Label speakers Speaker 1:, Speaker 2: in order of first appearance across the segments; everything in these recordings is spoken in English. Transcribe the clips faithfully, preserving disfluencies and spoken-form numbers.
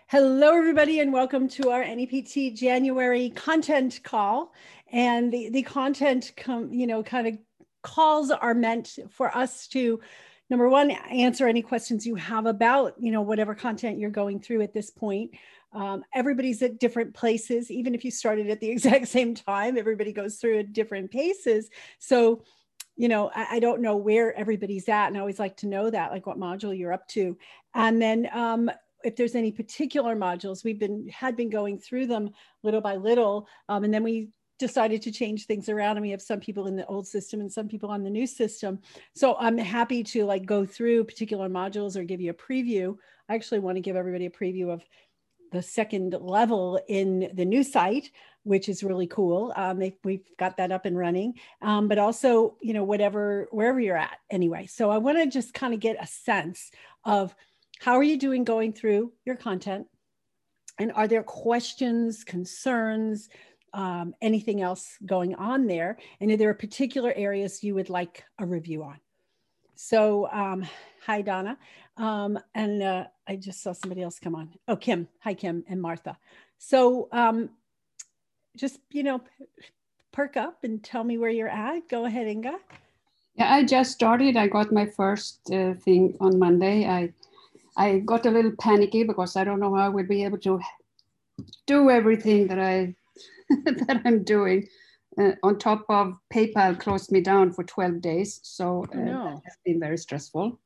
Speaker 1: Hello, everybody, and welcome to our N E P T January content call. And the, the content, com, you know, kind of calls are meant for us to, number one, answer any questions you have about, you know, whatever content you're going through at this point. Um, everybody's at different places. Even if you started at the exact same time, everybody goes through at different paces. So, you know, I, I don't know where everybody's at. And I always like to know that, like what module you're up to. And then, um, if there's any particular modules, we've been had been going through them little by little, um, and then we decided to change things around, and we have some people in the old system and some people on the new system. So I'm happy to like go through particular modules or give you a preview. I actually want to give everybody a preview of the second level in the new site, which is really cool. Um, they, we've got that up and running, um, but also, you know, whatever, wherever you're at anyway. So I want to just kind of get a sense of how are you doing going through your content? And are there questions, concerns, um, anything else going on there? And are there particular areas you would like a review on? So, um, hi, Donna. Um, and uh, I just saw somebody else come on. Oh, Kim. Hi, Kim and Martha. So um, just, you know, perk up and tell me where you're at. Go ahead, Inga.
Speaker 2: Yeah, I just started. I got my first uh, thing on Monday. I I got a little panicky because I don't know how I will be able to do everything that I that I'm doing. Uh, on top of PayPal closed me down for twelve days, so uh,
Speaker 1: oh, no.
Speaker 2: that has been very stressful.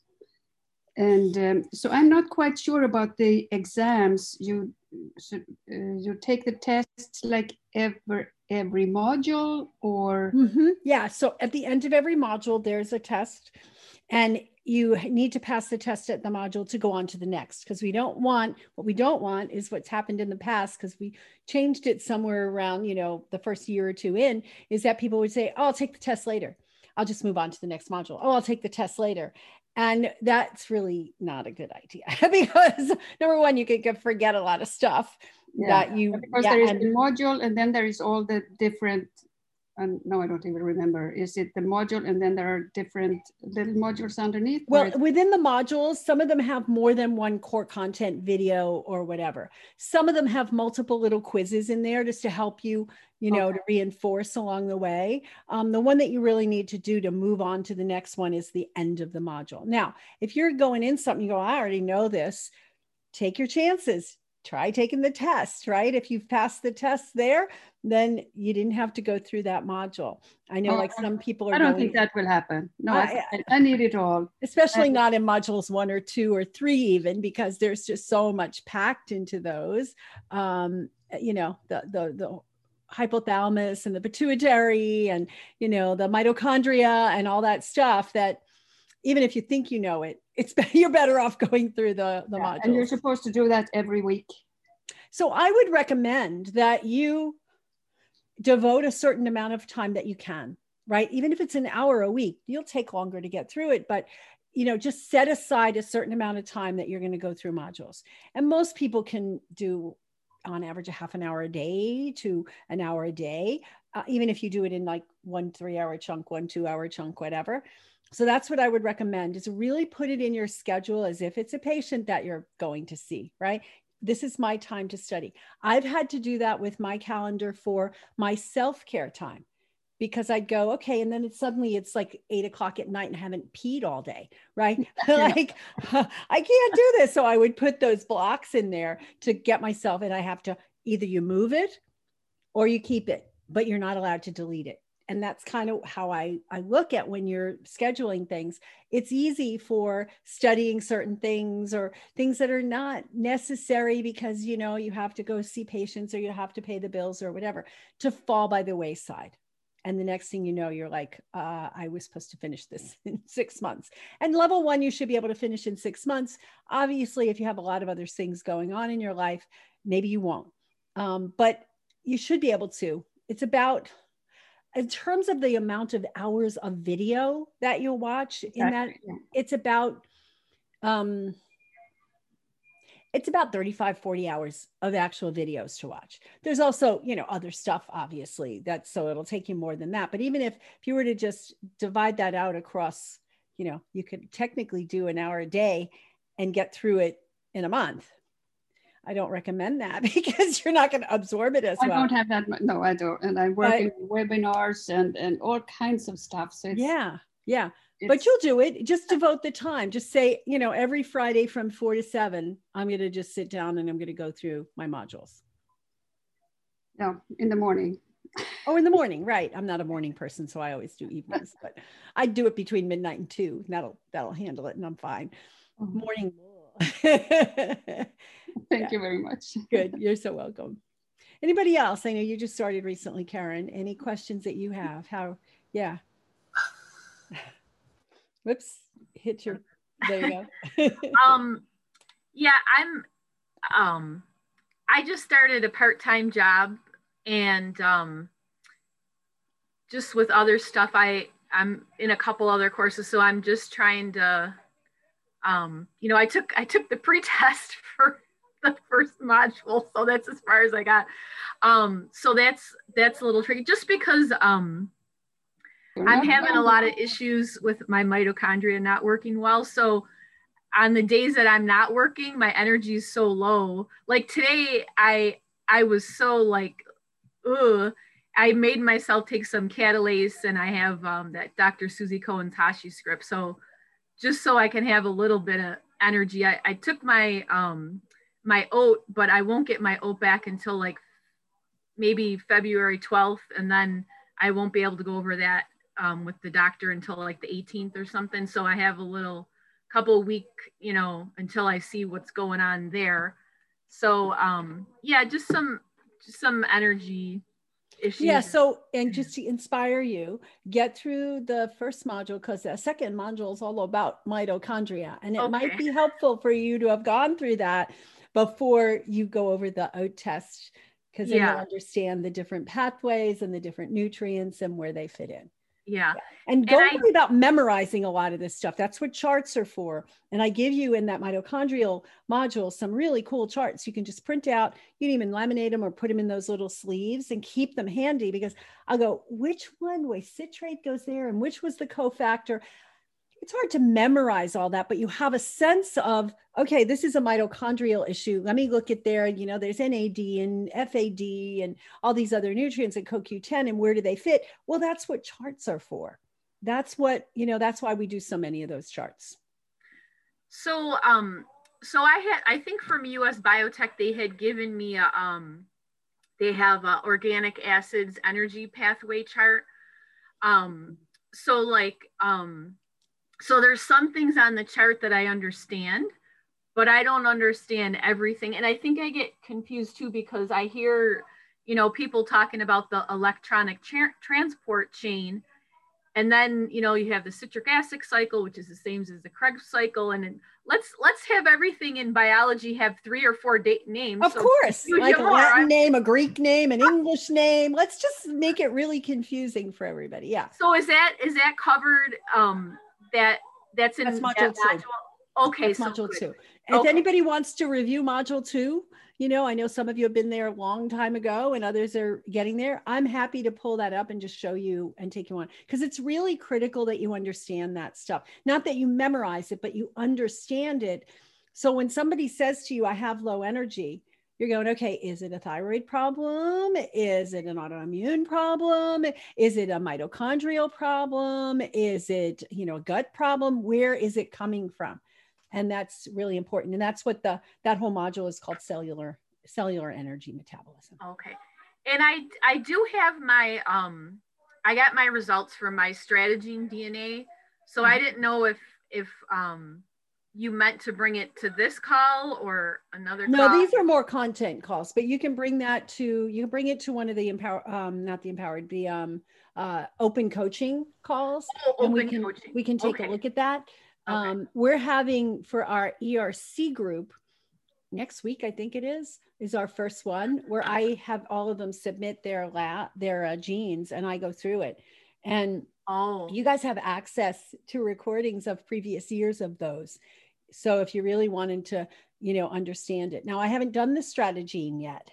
Speaker 2: And um, so I'm not quite sure about the exams. You so, uh, you take the tests like every every module, or
Speaker 1: mm-hmm. Yeah. So at the end of every module, there's a test, and you need to pass the test at the module to go on to the next, because we don't want, what we don't want is what's happened in the past, because we changed it somewhere around, you know, the first year or two in, is that people would say, oh, I'll take the test later. I'll just move on to the next module. Oh, I'll take the test later. And that's really not a good idea because number one, you could forget a lot of stuff
Speaker 2: yeah,
Speaker 1: that you,
Speaker 2: because
Speaker 1: yeah,
Speaker 2: there is
Speaker 1: and,
Speaker 2: the module and then there is all the different, and no, I don't even remember. Is it the module and then there are different little modules underneath?
Speaker 1: well, within the modules, some of them have more than one core content video or whatever. Some of them have multiple little quizzes in there just to help you, you know, okay. to reinforce along the way. Um, the one that you really need to do to move on to the next one is the end of the module. Now, if you're going in something, you go, I already know this, take your chances. Try taking the test, right? If you've passed the test there, then you didn't have to go through that module. I know, oh, like some people are
Speaker 2: I don't
Speaker 1: going,
Speaker 2: think that will happen. No, I, I, I need it all.
Speaker 1: Especially I, not in modules one or two or three even, because there's just so much packed into those. Um, you know, the, the, the hypothalamus and the pituitary and, you know, the mitochondria and all that stuff that even if you think you know it, it's you're better off going through the, the yeah, modules.
Speaker 2: And you're supposed to do that every week.
Speaker 1: So I would recommend that you devote a certain amount of time that you can, right? Even if it's an hour a week, you'll take longer to get through it, but you know, just set aside a certain amount of time that you're going to go through modules. And most people can do on average a half an hour a day to an hour a day, uh, even if you do it in like one three hour chunk, one two hour chunk, whatever. So that's what I would recommend, is really put it in your schedule as if it's a patient that you're going to see, right? This is my time to study. I've had to do that with my calendar for my self-care time, because I'd go, okay, and then it's suddenly it's like eight o'clock at night and I haven't peed all day, right? Yeah. Like, I can't do this. So I would put those blocks in there to get myself, and I have to, either you move it or you keep it, but you're not allowed to delete it. And that's kind of how I, I look at when you're scheduling things. It's easy for studying certain things or things that are not necessary because, you know, you have to go see patients or you have to pay the bills or whatever, to fall by the wayside. And the next thing you know, you're like, uh, I was supposed to finish this in six months. And level one, you should be able to finish in six months. Obviously, if you have a lot of other things going on in your life, maybe you won't. Um, but you should be able to. It's about... in terms of the amount of hours of video that you'll watch, exactly. in that, it's about, um, it's about thirty-five, forty hours of actual videos to watch. There's also, you know, other stuff, obviously, that's, so it'll take you more than that. But even if, if you were to just divide that out across, you know, you could technically do an hour a day and get through it in a month. I don't recommend that because you're not going to absorb it as
Speaker 2: I
Speaker 1: well.
Speaker 2: don't have that much. No, I don't. And I work in webinars and, and all kinds of stuff. So it's,
Speaker 1: yeah, yeah. But you'll do it. Just devote the time. Just say, you know, every Friday from four to seven, I'm going to just sit down and I'm going to go through my modules.
Speaker 2: No, in the morning.
Speaker 1: Oh, in the morning, right. I'm not a morning person, so I always do evenings, but I do it between midnight and two. That'll that'll handle it, and I'm fine. Mm-hmm. Morning.
Speaker 2: Thank yeah. you very much.
Speaker 1: Good. You're so welcome. Anybody else? I know you just started recently, Karen. Any questions that you have? How? Yeah. Whoops. Hit your. There you
Speaker 3: go. um. Yeah, I'm. Um. I just started a part-time job, and um. Just with other stuff, I I'm in a couple other courses, so I'm just trying to. Um. You know, I took I took the pre-test for the first module, so that's as far as I got. Um. So that's that's a little tricky, just because um. I'm having a lot of issues with my mitochondria not working well. So on the days that I'm not working, my energy is so low. Like today, I I was so like, ugh. I made myself take some Catalase, and I have um, that Doctor Susie Cohen-Tashi script. So just so I can have a little bit of energy, I, I took my um, my oat, but I won't get my oat back until like maybe February twelfth. And then I won't be able to go over that um, with the doctor until like the eighteenth or something. So I have a little couple week, you know, until I see what's going on there. So um, yeah, just some, just some energy issues.
Speaker 1: Yeah. So, and just to inspire you, get through the first module, because the second module is all about mitochondria, and it okay. might be helpful for you to have gone through that before you go over the oat test, because then yeah. you'll understand the different pathways and the different nutrients and where they fit in.
Speaker 3: Yeah.
Speaker 1: yeah. And don't and I, worry about memorizing a lot of this stuff. That's what charts are for. And I give you in that mitochondrial module some really cool charts you can just print out. You can even laminate them or put them in those little sleeves and keep them handy, because I'll go, which one way citrate goes there and which was the cofactor. It's hard to memorize all that, but you have a sense of, okay, this is a mitochondrial issue. Let me look at there. You know, there's N A D and F A D and all these other nutrients and C O Q ten, and where do they fit? Well, that's what charts are for. That's what, you know, that's why we do so many of those charts.
Speaker 3: So, um, so I had, I think from U S Biotech, they had given me a, um, they have a organic acids energy pathway chart. Um, so like, um, So there's some things on the chart that I understand, but I don't understand everything. And I think I get confused too, because I hear, you know, people talking about the electronic tra- transport chain. And then, you know, you have the citric acid cycle, which is the same as the Krebs cycle. And let's let's have everything in biology have three or four date names.
Speaker 1: Of so course, like a Latin name, a Greek name, an English name. Let's just make it really confusing for everybody. Yeah.
Speaker 3: So is that is that covered? Um, That that's in
Speaker 1: that's module
Speaker 3: that
Speaker 1: two.
Speaker 3: Module? Okay,
Speaker 1: that's
Speaker 3: so
Speaker 1: module
Speaker 3: good.
Speaker 1: two. If
Speaker 3: okay.
Speaker 1: anybody wants to review module two, you know, I know some of you have been there a long time ago and others are getting there. I'm happy to pull that up and just show you and take you on, because it's really critical that you understand that stuff. Not that you memorize it, but you understand it. So when somebody says to you, I have low energy, you're going, okay, is it a thyroid problem? Is it an autoimmune problem? Is it a mitochondrial problem? Is it, you know, a gut problem? Where is it coming from? And that's really important. And that's what the, that whole module is called, cellular, cellular energy metabolism.
Speaker 3: Okay. And I, I do have my, um, I got my results from my Strategene D N A. So mm-hmm. I didn't know if, if, um, you meant to bring it to this call or another
Speaker 1: no,
Speaker 3: call?
Speaker 1: These are more content calls, but you can bring that to, you can bring it to one of the empower, um, not the empowered, the um, uh, open coaching calls.
Speaker 3: Oh,
Speaker 1: and
Speaker 3: open
Speaker 1: we can,
Speaker 3: coaching.
Speaker 1: we can take
Speaker 3: okay.
Speaker 1: a look at that.
Speaker 3: Okay.
Speaker 1: Um, we're having for our E R C group next week, I think it is, is our first one where I have all of them submit their lab, their uh, genes, and I go through it. And
Speaker 3: oh,
Speaker 1: you guys have access to recordings of previous years of those. So if you really wanted to, you know, understand it. Now, I haven't done the Strategene yet.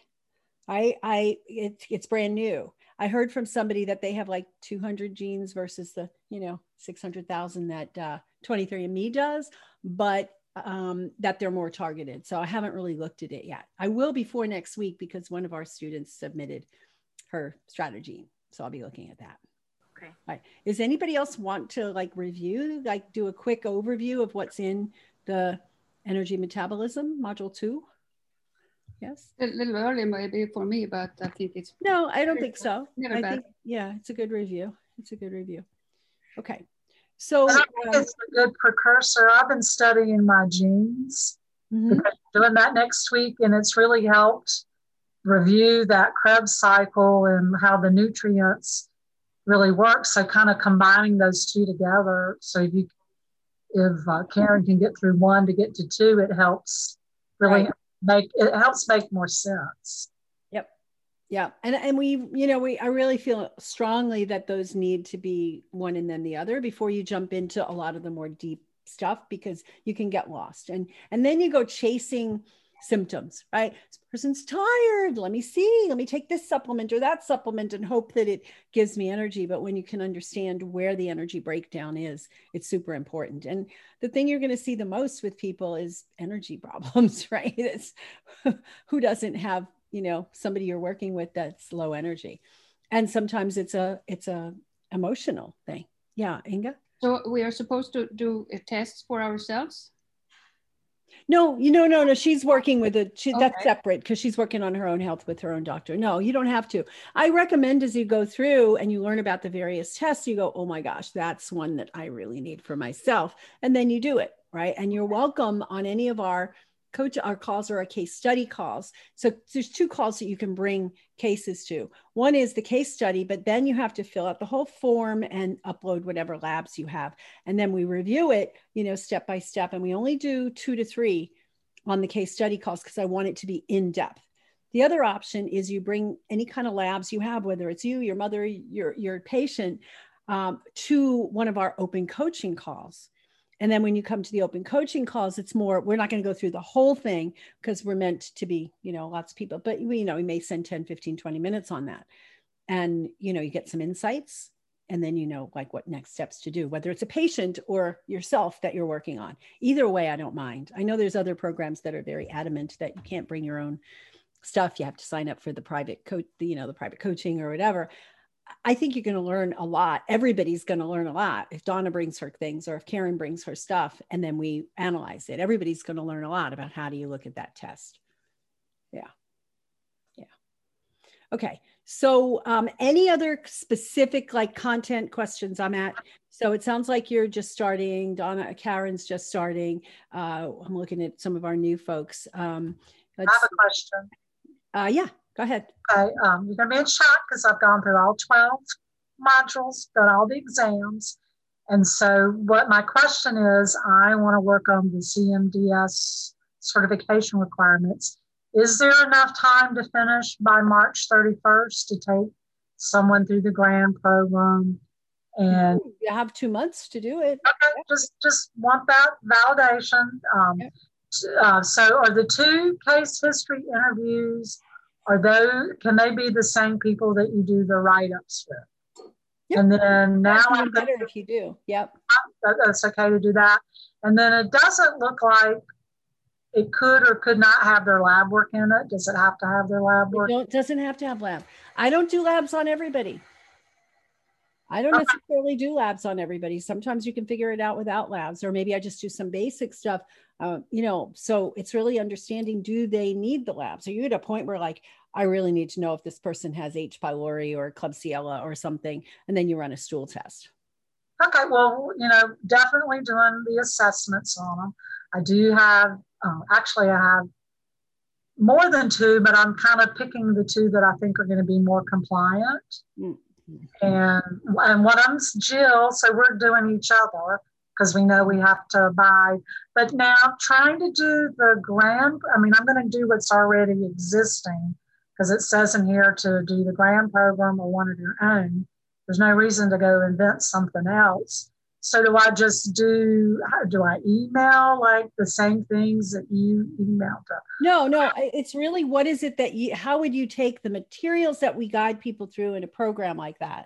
Speaker 1: I, I, it, it's brand new. I heard from somebody that they have like two hundred genes versus the, you know, six hundred thousand that uh, twenty-three and me does. But um, that they're more targeted. So I haven't really looked at it yet. I will before next week because one of our students submitted her strategy. So I'll be looking at that.
Speaker 3: Okay.
Speaker 1: All right. Does anybody else want to like review, like do a quick overview of what's in the energy metabolism module two? Yes.
Speaker 2: A little early maybe for me, but I think it's.
Speaker 1: No, I don't think so.
Speaker 2: Never
Speaker 1: I
Speaker 2: bad.
Speaker 1: think, yeah, it's a good review. It's a good review. Okay. So
Speaker 4: I think
Speaker 1: um,
Speaker 4: it's a good precursor. I've been studying my genes,
Speaker 1: mhm.
Speaker 4: because I'm doing that next week, and it's really helped review that Krebs cycle and how the nutrients really work. So kind of combining those two together. So if you, if uh, Karen can get through one to get to two, it helps really
Speaker 1: Right.
Speaker 4: make, it helps make more sense.
Speaker 1: Yep. Yeah. And, and we, you know, we, I really feel strongly that those need to be one and then the other before you jump into a lot of the more deep stuff, because you can get lost. And, and then you go chasing symptoms, right? This person's tired. Let me see, let me take this supplement or that supplement and hope that it gives me energy. But when you can understand where the energy breakdown is, it's super important. And the thing you're going to see the most with people is energy problems, right? It's who doesn't have, you know, somebody you're working with that's low energy. And sometimes it's a, it's a emotional thing. Yeah. Inga?
Speaker 2: So we are supposed to do a test for ourselves?
Speaker 1: No, you know, no, no, she's working with it. She,
Speaker 2: Okay.
Speaker 1: That's separate because she's working on her own health with her own doctor. No, you don't have to. I recommend as you go through and you learn about the various tests, you go, oh my gosh, that's one that I really need for myself. And then you do it, right? And you're welcome on any of our coach, our calls or our case study calls. So there's two calls that you can bring cases to. One is the case study, but then you have to fill out the whole form and upload whatever labs you have. And then we review it, you know, step by step. And we only do two to three on the case study calls because I want it to be in depth. The other option is you bring any kind of labs you have, whether it's you, your mother, your, your patient, um, to one of our open coaching calls. And then when you come to the open coaching calls, it's more, we're not going to go through the whole thing because we're meant to be, you know, lots of people, but we, you know, we may spend ten, fifteen, twenty minutes on that. And, you know, you get some insights and then, you know, like what next steps to do, whether it's a patient or yourself that you're working on. Either way, I don't mind. I know there's other programs that are very adamant that you can't bring your own stuff. You have to sign up for the private coach, you know, the private coaching or whatever. I think you're going to learn a lot. Everybody's going to learn a lot. If Donna brings her things or if Karen brings her stuff and then we analyze it, everybody's going to learn a lot about how do you look at that test. Yeah. Yeah. Okay. So um, any other specific like content questions I'm at? So it sounds like you're just starting. Donna, Karen's just starting. Uh, I'm looking at some of our new folks. Um,
Speaker 4: I have a question.
Speaker 1: Uh, yeah, go ahead.
Speaker 4: Okay, um, you're going to be in shock because I've gone through all twelve modules, done all the exams. And so what my question is, I want to work on the C M D S certification requirements. Is there enough time to finish by March thirty-first to take someone through the grant program? And
Speaker 1: you have two months to do it.
Speaker 4: Okay, just, just want that validation. Um,
Speaker 1: Yep.
Speaker 4: uh, so are the two case history interviews, are those, can they be the same people that you do the write-ups with?
Speaker 1: Yep.
Speaker 4: And then now
Speaker 1: That's
Speaker 4: I'm
Speaker 1: even better if you do. Yep.
Speaker 4: that's okay to do that. And then it doesn't look like it could or could not have their lab work in it. Does it have to have their lab work?
Speaker 1: It don't, doesn't have to have lab. I don't do labs on everybody. I don't
Speaker 4: Okay.
Speaker 1: necessarily do labs on everybody. Sometimes you can figure it out without labs, or maybe I just do some basic stuff. Uh, you know, so it's really understanding, do they need the labs? Are you at a point where like, I really need to know if this person has H. pylori or Klebsiella or something, and then you run a stool test.
Speaker 4: Okay, well, you know, definitely doing the assessments on them. I do have, um, actually I have more than two, but I'm kind of picking the two that I think are going to be more compliant.
Speaker 1: Mm-hmm.
Speaker 4: And, and one of them's Jill, so we're doing each other because we know we have to abide. But now trying to do the grand, I mean, I'm going to do what's already existing because it says in here to do the grand program or one of your own. There's no reason to go invent something else. So do I just do, do I email like the same things that you emailed? To?
Speaker 1: No, no, it's really, what is it that you, how would you take the materials that we guide people through in a program like that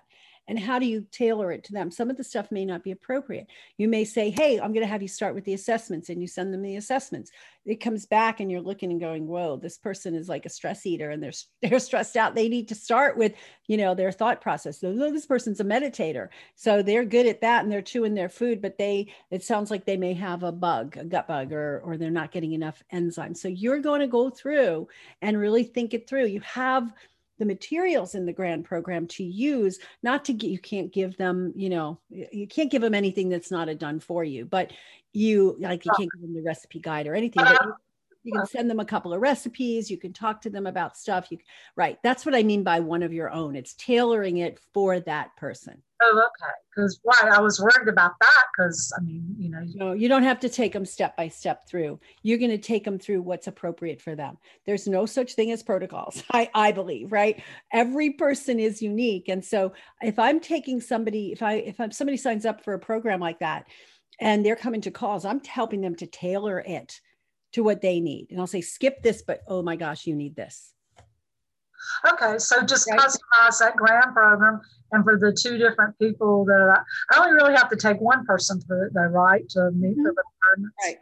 Speaker 1: And how do you tailor it to them? Some of the stuff may not be appropriate. You may say, hey, I'm going to have you start with the assessments, and you send them the assessments. It comes back and you're looking and going, whoa, this person is like a stress eater and they're, they're stressed out. They need to start with, you know, their thought process. So this person's a meditator. So they're good at that and they're chewing their food, but they, it sounds like they may have a bug, a gut bug, or, or they're not getting enough enzymes. So you're going to go through and really think it through. You have the materials in the GRAND program to use, not to get, you can't give them, you know, you can't give them anything that's not a done for you, but you, like, you can't give them the recipe guide or anything, but you, you can send them a couple of recipes. You can talk to them about stuff. You, right. That's what I mean by one of your own. It's tailoring it for that person.
Speaker 4: Oh, okay. Because why I was worried about that, because I mean, you know,
Speaker 1: no, you don't have to take them step by step through. You're going to take them through what's appropriate for them. There's no such thing as protocols. I, I believe, right? Every person is unique. And so if I'm taking somebody, if I, if I'm, somebody signs up for a program like that and they're coming to calls, I'm helping them to tailor it to what they need. And I'll say, skip this, but oh my gosh, you need this.
Speaker 4: Okay, so just
Speaker 1: right.
Speaker 4: customize that GRAND program, and for the two different people that are, I only really have to take one person through it though, right, to meet mm-hmm. the requirements.
Speaker 1: Right.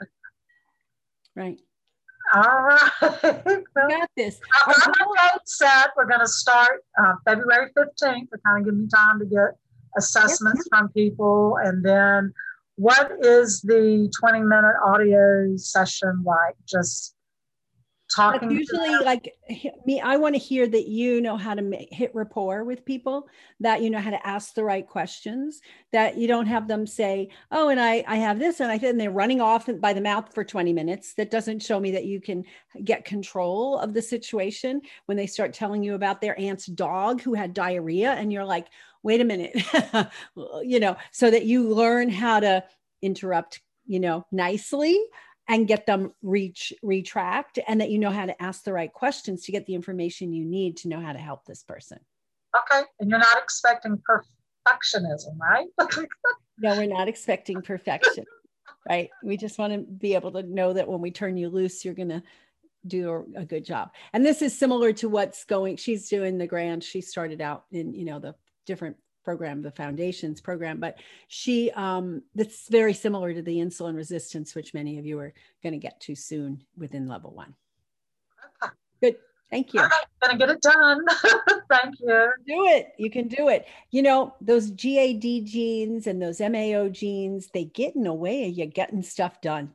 Speaker 1: Right.
Speaker 4: All right.
Speaker 1: Well, you got this.
Speaker 4: I'm date set. We're going to start uh, February fifteenth to kind of give me time to get assessments yep. from people, and then what is the twenty minute audio session like? Just talking.
Speaker 1: That's usually like me. I want to hear that you know how to make, hit rapport with people, that you know how to ask the right questions, that you don't have them say, oh, and I, I have this and I and they're running off by the mouth for twenty minutes. That doesn't show me that you can get control of the situation when they start telling you about their aunt's dog who had diarrhea. And you're like, wait a minute, you know, so that you learn how to interrupt, you know, nicely and get them reach, retract, and that you know how to ask the right questions to get the information you need to know how to help this person.
Speaker 4: Okay. And you're not expecting perfectionism, right?
Speaker 1: No, we're not expecting perfection, right? We just want to be able to know that when we turn you loose, you're going to do a, a good job. And this is similar to what's going, she's doing the GRAND. She started out in, you know, the different program, the foundations program, but she, um, that's very similar to the insulin resistance, which many of you are going to get to soon within level one.
Speaker 4: Okay.
Speaker 1: Good. Thank you.
Speaker 4: All right, gonna get it done. Thank you.
Speaker 1: Do it. You can do it. You know, those G A D genes and those M A O genes, they get in the way of you getting stuff done.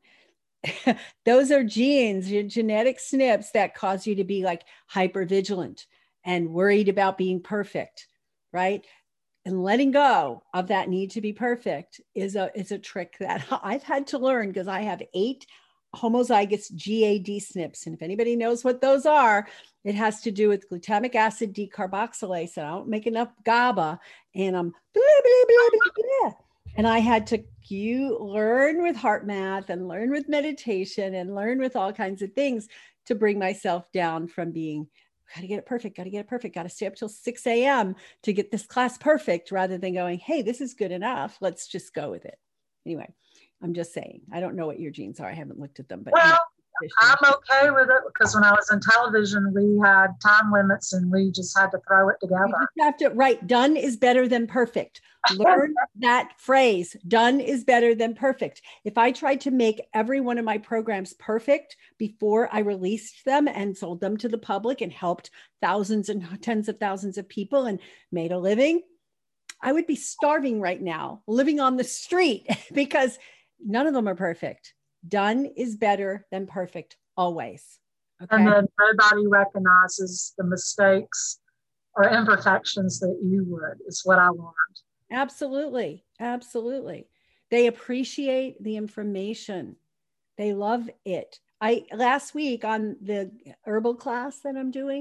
Speaker 1: Those are genes, your genetic S N Ps that cause you to be like hypervigilant and worried about being perfect, right? And letting go of that need to be perfect is a, is a trick that I've had to learn, because I have eight homozygous G A D S N Ps. And if anybody knows what those are, it has to do with glutamic acid decarboxylase. And I don't make enough GABA, and I'm blah, blah, blah, blah, blah. And I had to you learn with heart math and learn with meditation and learn with all kinds of things to bring myself down from being, got to get it perfect, got to get it perfect, got to stay up till six a m to get this class perfect, rather than going, hey, this is good enough. Let's just go with it. Anyway, I'm just saying, I don't know what your genes are. I haven't looked at them, but
Speaker 4: well, I'm okay with it, because when I was in television, we had time limits and we just had to throw it together.
Speaker 1: You just have to, right. Done is better than perfect. Learn that phrase. Done is better than perfect. If I tried to make every one of my programs perfect before I released them and sold them to the public and helped thousands and tens of thousands of people and made a living, I would be starving right now, living on the street, because none of them are perfect. Done is better than perfect, always. Okay?
Speaker 4: And then nobody recognizes the mistakes or imperfections that you would, is what I learned.
Speaker 1: Absolutely. Absolutely. They appreciate the information. They love it. I, last week on the herbal class that I'm doing,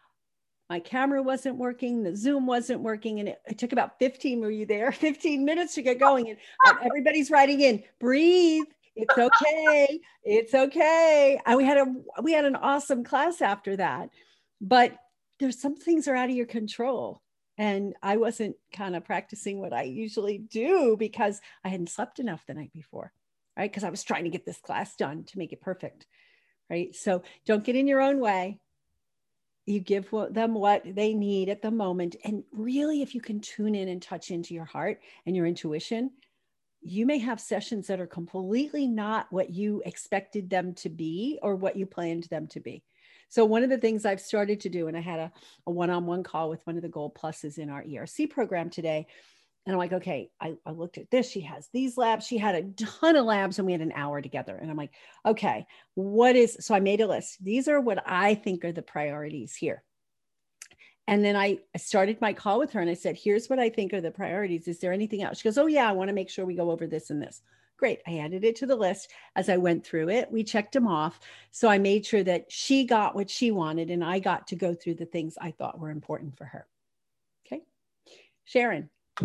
Speaker 1: my camera wasn't working, the Zoom wasn't working, and it, it took about fifteen, were you there? fifteen minutes to get going. And uh, everybody's writing in, breathe. It's okay. It's okay. And we had a, we had an awesome class after that, but there's some things are out of your control. And I wasn't kind of practicing what I usually do because I hadn't slept enough the night before, right? Because I was trying to get this class done to make it perfect, right? So don't get in your own way. You give them what they need at the moment. And really, if you can tune in and touch into your heart and your intuition, you may have sessions that are completely not what you expected them to be or what you planned them to be. So one of the things I've started to do, and I had a, a one-on-one call with one of the Gold Pluses in our E R C program today. And I'm like, okay, I, I looked at this. She has these labs. She had a ton of labs and we had an hour together. And I'm like, okay, what is, so I made a list. These are what I think are the priorities here. And then I started my call with her and I said, here's what I think are the priorities. Is there anything else? She goes, oh yeah, I want to make sure we go over this and this. Great. I added it to the list. As I went through it, we checked them off. So I made sure that she got what she wanted and I got to go through the things I thought were important for her. Okay. Sharon.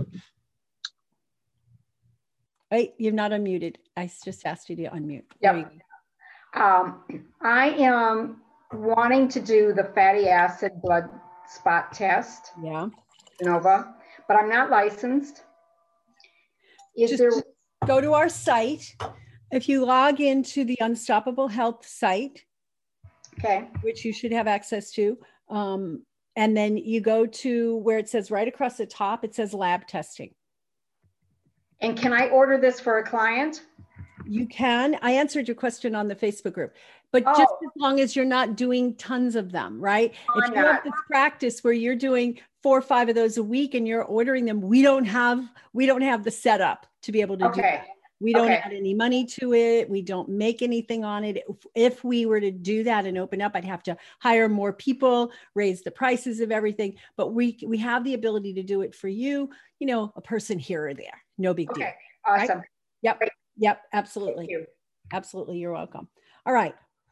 Speaker 1: Wait, you're not unmuted. I just asked you to unmute.
Speaker 5: Yep. Um, I am wanting to do the fatty acid blood spot test.
Speaker 1: Yeah.
Speaker 5: Nova, but I'm not licensed. Is
Speaker 1: just
Speaker 5: there?
Speaker 1: Go to our site. If you log into the Unstoppable Health site,
Speaker 5: okay,
Speaker 1: which you should have access to, um, and then you go to where it says right across the top, it says lab testing.
Speaker 5: And can I order this for a client?
Speaker 1: You can. I answered your question on the Facebook group, but
Speaker 5: oh.
Speaker 1: just as long as you're not doing tons of them, right?
Speaker 5: Oh,
Speaker 1: if
Speaker 5: I'm
Speaker 1: you
Speaker 5: not.
Speaker 1: have this practice where you're doing four or five of those a week and you're ordering them, we don't have, we don't have the setup to be able to
Speaker 5: okay.
Speaker 1: do that. We don't
Speaker 5: okay.
Speaker 1: add any money to it. We don't make anything on it. If, if we were to do that and open up, I'd have to hire more people, raise the prices of everything. But we we have the ability to do it for you, you know, a person here or there. No big
Speaker 5: okay.
Speaker 1: deal.
Speaker 5: Awesome.
Speaker 1: Right? Yep.
Speaker 5: Great.
Speaker 1: Yep. Absolutely.
Speaker 5: Thank you.
Speaker 1: Absolutely. You're welcome. All right.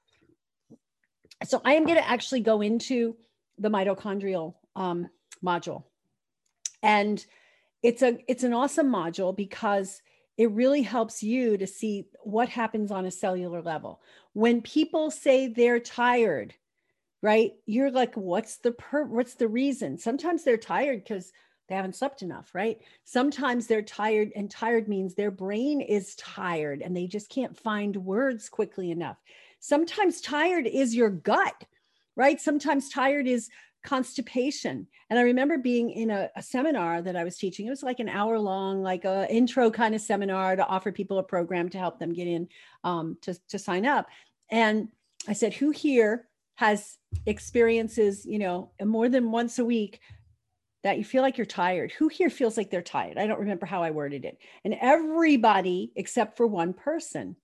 Speaker 1: So I am going to actually go into the mitochondrial um, module. And it's a it's an awesome module because it really helps you to see what happens on a cellular level. When people say they're tired, right? You're like, what's the per what's the reason? Sometimes they're tired because they haven't slept enough, right? Sometimes they're tired, and tired means their brain is tired and they just can't find words quickly enough. Sometimes tired is your gut, right? Sometimes tired is constipation. And I remember being in a, a seminar that I was teaching. It was like an hour long, like a intro kind of seminar to offer people a program to help them get in um, to, to sign up. And I said, who here has experiences, you know, more than once a week that you feel like you're tired? Who here feels like they're tired? I don't remember how I worded it. And everybody except for one person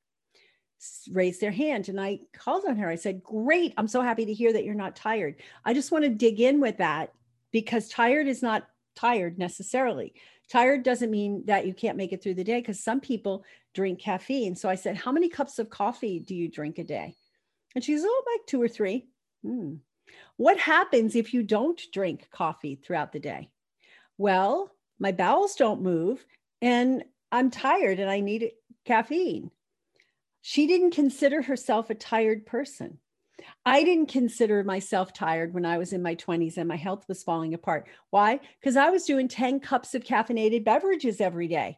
Speaker 1: raised their hand. And I called on her. I said, great. I'm so happy to hear that you're not tired. I just want to dig in with that because tired is not tired necessarily. Tired doesn't mean that you can't make it through the day because some people drink caffeine. So I said, how many cups of coffee do you drink a day? And she's, oh, like two or three. Hmm. What happens if you don't drink coffee throughout the day? Well, my bowels don't move and I'm tired and I need caffeine. She didn't consider herself a tired person. I didn't consider myself tired when I was in my twenties and my health was falling apart. Why? Because I was doing ten cups of caffeinated beverages every day.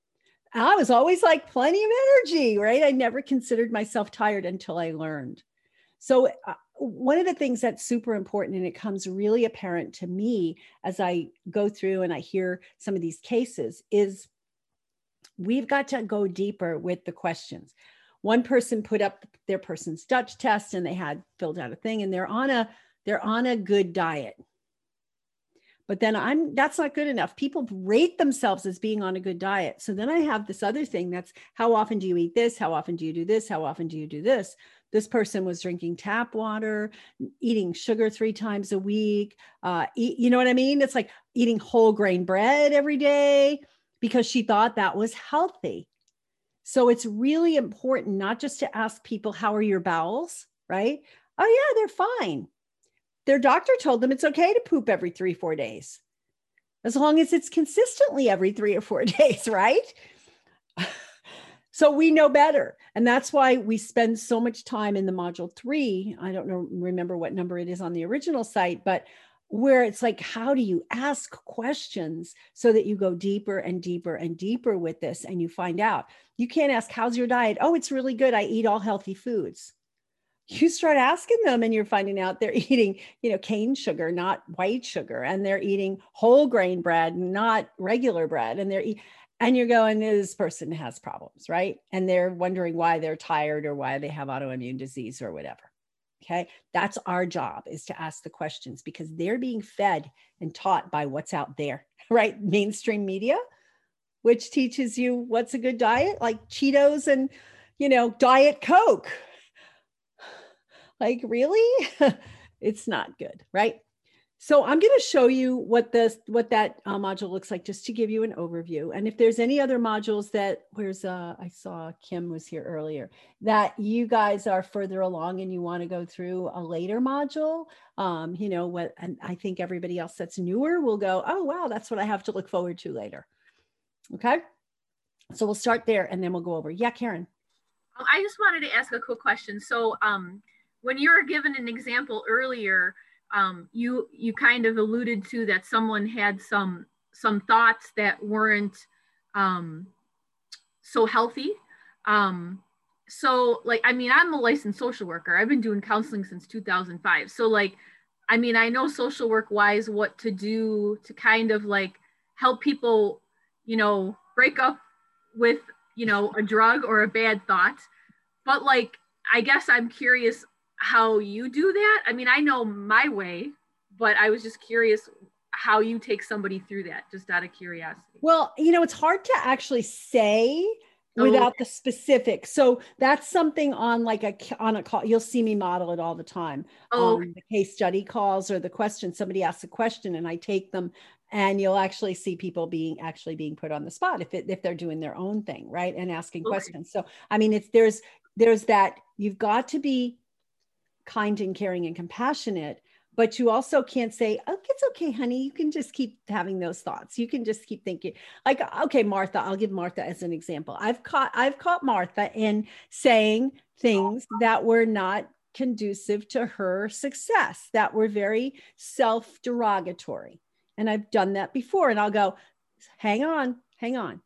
Speaker 1: I was always like plenty of energy, right? I never considered myself tired until I learned. So uh, one of the things that's super important, and it comes really apparent to me as I go through and I hear some of these cases, is we've got to go deeper with the questions. One person put up their person's Dutch test and they had filled out a thing and they're on a, they're on a good diet. But then I'm, that's not good enough. People rate themselves as being on a good diet. So then I have this other thing that's how often do you eat this? How often do you do this? How often do you do this? This person was drinking tap water, eating sugar three times a week. Uh, eat, you know what I mean? It's like eating whole grain bread every day because she thought that was healthy. So it's really important not just to ask people, how are your bowels, right? Oh yeah, they're fine. Their doctor told them it's okay to poop every three, four days, as long as it's consistently every three or four days, right? So we know better. And that's why we spend so much time in the module three. I don't know, remember what number it is on the original site, but where it's like, how do you ask questions so that you go deeper and deeper and deeper with this and you find out. You can't ask, how's your diet? Oh, it's really good. I eat all healthy foods. you start asking them and you're finding out they're eating, you know, cane sugar, not white sugar, and they're eating whole grain bread, not regular bread. And they're, e- and you're going, this person has problems, right? And they're wondering why they're tired or why they have autoimmune disease or whatever. Okay. That's our job, is to ask the questions, because they're being fed and taught by what's out there, right? Mainstream media, which teaches you what's a good diet, like Cheetos and, you know, Diet Coke. Like, really? It's not good, right? So I'm going to show you what this, what that uh, module looks like, just to give you an overview. And if there's any other modules that, where's, uh, I saw Kim was here earlier, that you guys are further along and you want to go through a later module, um, you know, what, and I think everybody else that's newer will go, oh, wow, that's what I have to look forward to later. Okay. So we'll start there and then we'll go over. Yeah, Karen.
Speaker 3: I just wanted to ask a quick question. So, um, when you were given an example earlier, um, you you kind of alluded to that someone had some some thoughts that weren't um, so healthy. Um, so like, I mean, I'm a licensed social worker. I've been doing counseling since two thousand five. So like, I mean, I know social work wise what to do to kind of like help people, you know, break up with, you know, a drug or a bad thought. But like, I guess I'm curious how you do that. I mean, I know my way, but I was just curious how you take somebody through that, just out of curiosity.
Speaker 1: Well, you know, it's hard to actually say without
Speaker 3: oh.
Speaker 1: the specifics. So that's something on like a, on a call, you'll see me model it all the time.
Speaker 3: Oh,
Speaker 1: on the case study calls or the question, somebody asks a question and I take them, and you'll actually see people being actually being put on the spot if it, if they're doing their own thing, right? And asking
Speaker 3: okay.
Speaker 1: questions. So, I mean, it's, there's, there's that, you've got to be kind and caring and compassionate, but you also can't say, oh, it's okay, honey. You can just keep having those thoughts. You can just keep thinking like, okay, Martha, I'll give Martha as an example. I've caught, I've caught Martha in saying things that were not conducive to her success, that were very self-derogatory. And I've done that before. And I'll go, hang on, hang on.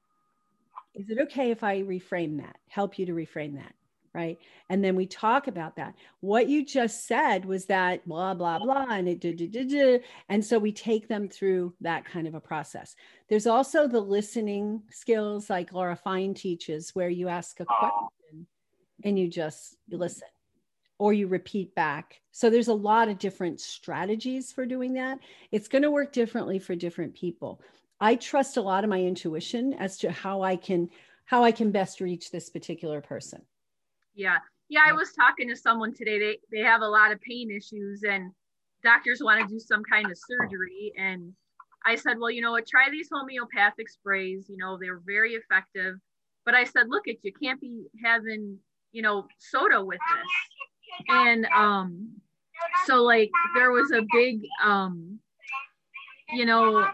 Speaker 1: Is it okay if I reframe that, help you to reframe that? Right. And then we talk about that. What you just said was that blah, blah, blah. And it did, did, did, did. And so we take them through that kind of a process. There's also the listening skills like Laura Fine teaches, where you ask a question and you just listen or you repeat back. So there's a lot of different strategies for doing that. It's going to work differently for different people. I trust a lot of my intuition as to how I can, how I can best reach this particular person.
Speaker 3: Yeah. Yeah. I was talking to someone today. They, they have a lot of pain issues and doctors want to do some kind of surgery. And I said, well, you know what, try these homeopathic sprays. You know, they're very effective. But I said, look, it, you can't be having, you know, soda with this. And um, so like there was a big, um, you know,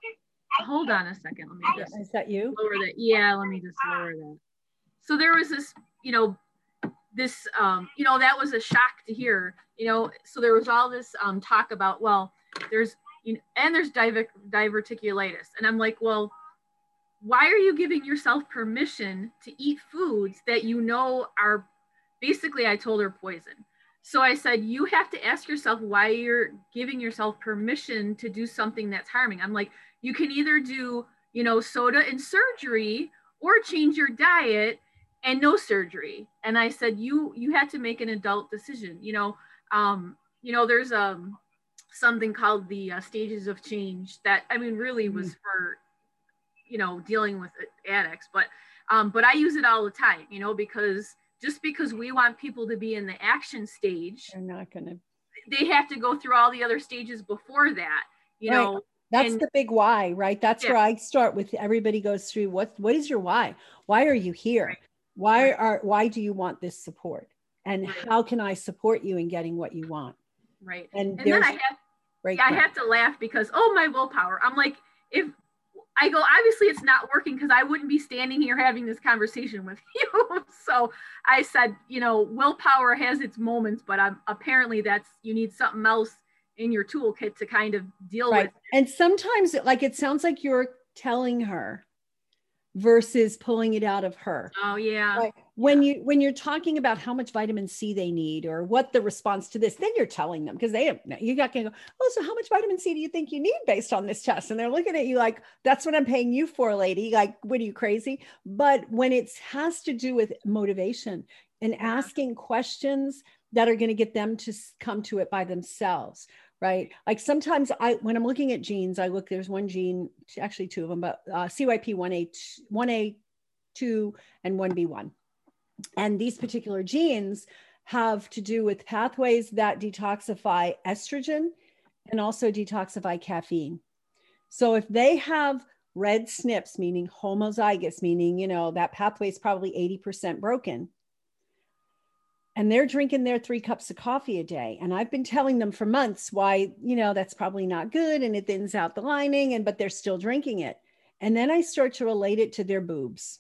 Speaker 3: hold on a second. Let me just
Speaker 1: Is that you?
Speaker 3: lower that. Yeah, let me just lower that. So there was this, you know, this, um, you know, that was a shock to hear, you know, so there was all this um, talk about, well, there's, you know, and there's diver- diverticulitis. And I'm like, well, why are you giving yourself permission to eat foods that you know are basically, I told her, poison. So I said, you have to ask yourself why you're giving yourself permission to do something that's harming. I'm like, you can either do, you know, soda and surgery or change your diet and no surgery. And I said, you, you had to make an adult decision. You know, um, you know, there's um, something called the uh, stages of change that, I mean, really was for, you know, dealing with addicts, but, um, but I use it all the time, you know, because just because we want people to be in the action stage,
Speaker 1: they're not going to,
Speaker 3: they have to go through all the other stages before that, you
Speaker 1: right.
Speaker 3: know.
Speaker 1: That's
Speaker 3: and,
Speaker 1: the big why, right? That's
Speaker 3: yeah.
Speaker 1: where I start with. Everybody goes through what, what is your why? Why are you here?
Speaker 3: Right.
Speaker 1: Why
Speaker 3: right.
Speaker 1: are, why do you want this support? And
Speaker 3: right.
Speaker 1: how can I support you in getting what you want?
Speaker 3: Right.
Speaker 1: And,
Speaker 3: and then I have,
Speaker 1: right
Speaker 3: yeah, I have to laugh because, oh, my willpower. I'm like, if I go, obviously it's not working because I wouldn't be standing here having this conversation with you. So I said, you know, willpower has its moments, but I'm, apparently that's, you need something else in your toolkit to kind of deal
Speaker 1: right.
Speaker 3: with.
Speaker 1: And sometimes like, it sounds like you're telling her versus pulling it out of her.
Speaker 3: Oh yeah.
Speaker 1: Right? When
Speaker 3: yeah.
Speaker 1: you when you're talking about how much vitamin C they need or what the response to this, then you're telling them, because they have, you're not going to go, oh, so how much vitamin C do you think you need based on this test? And they're looking at you like, that's what I'm paying you for, lady. Like, what are you, crazy? But when it has to do with motivation and
Speaker 3: yeah.
Speaker 1: asking questions that are going to get them to come to it by themselves, right? Like sometimes I, when I'm looking at genes, I look, there's one gene, actually two of them, but uh, C Y P one A, one A two and one B one. And these particular genes have to do with pathways that detoxify estrogen and also detoxify caffeine. So if they have red S N Ps, meaning homozygous, meaning, you know, that pathway is probably eighty percent broken, and they're drinking their three cups of coffee a day. And I've been telling them for months why, you know, that's probably not good and it thins out the lining, and but they're still drinking it. And then I start to relate it to their boobs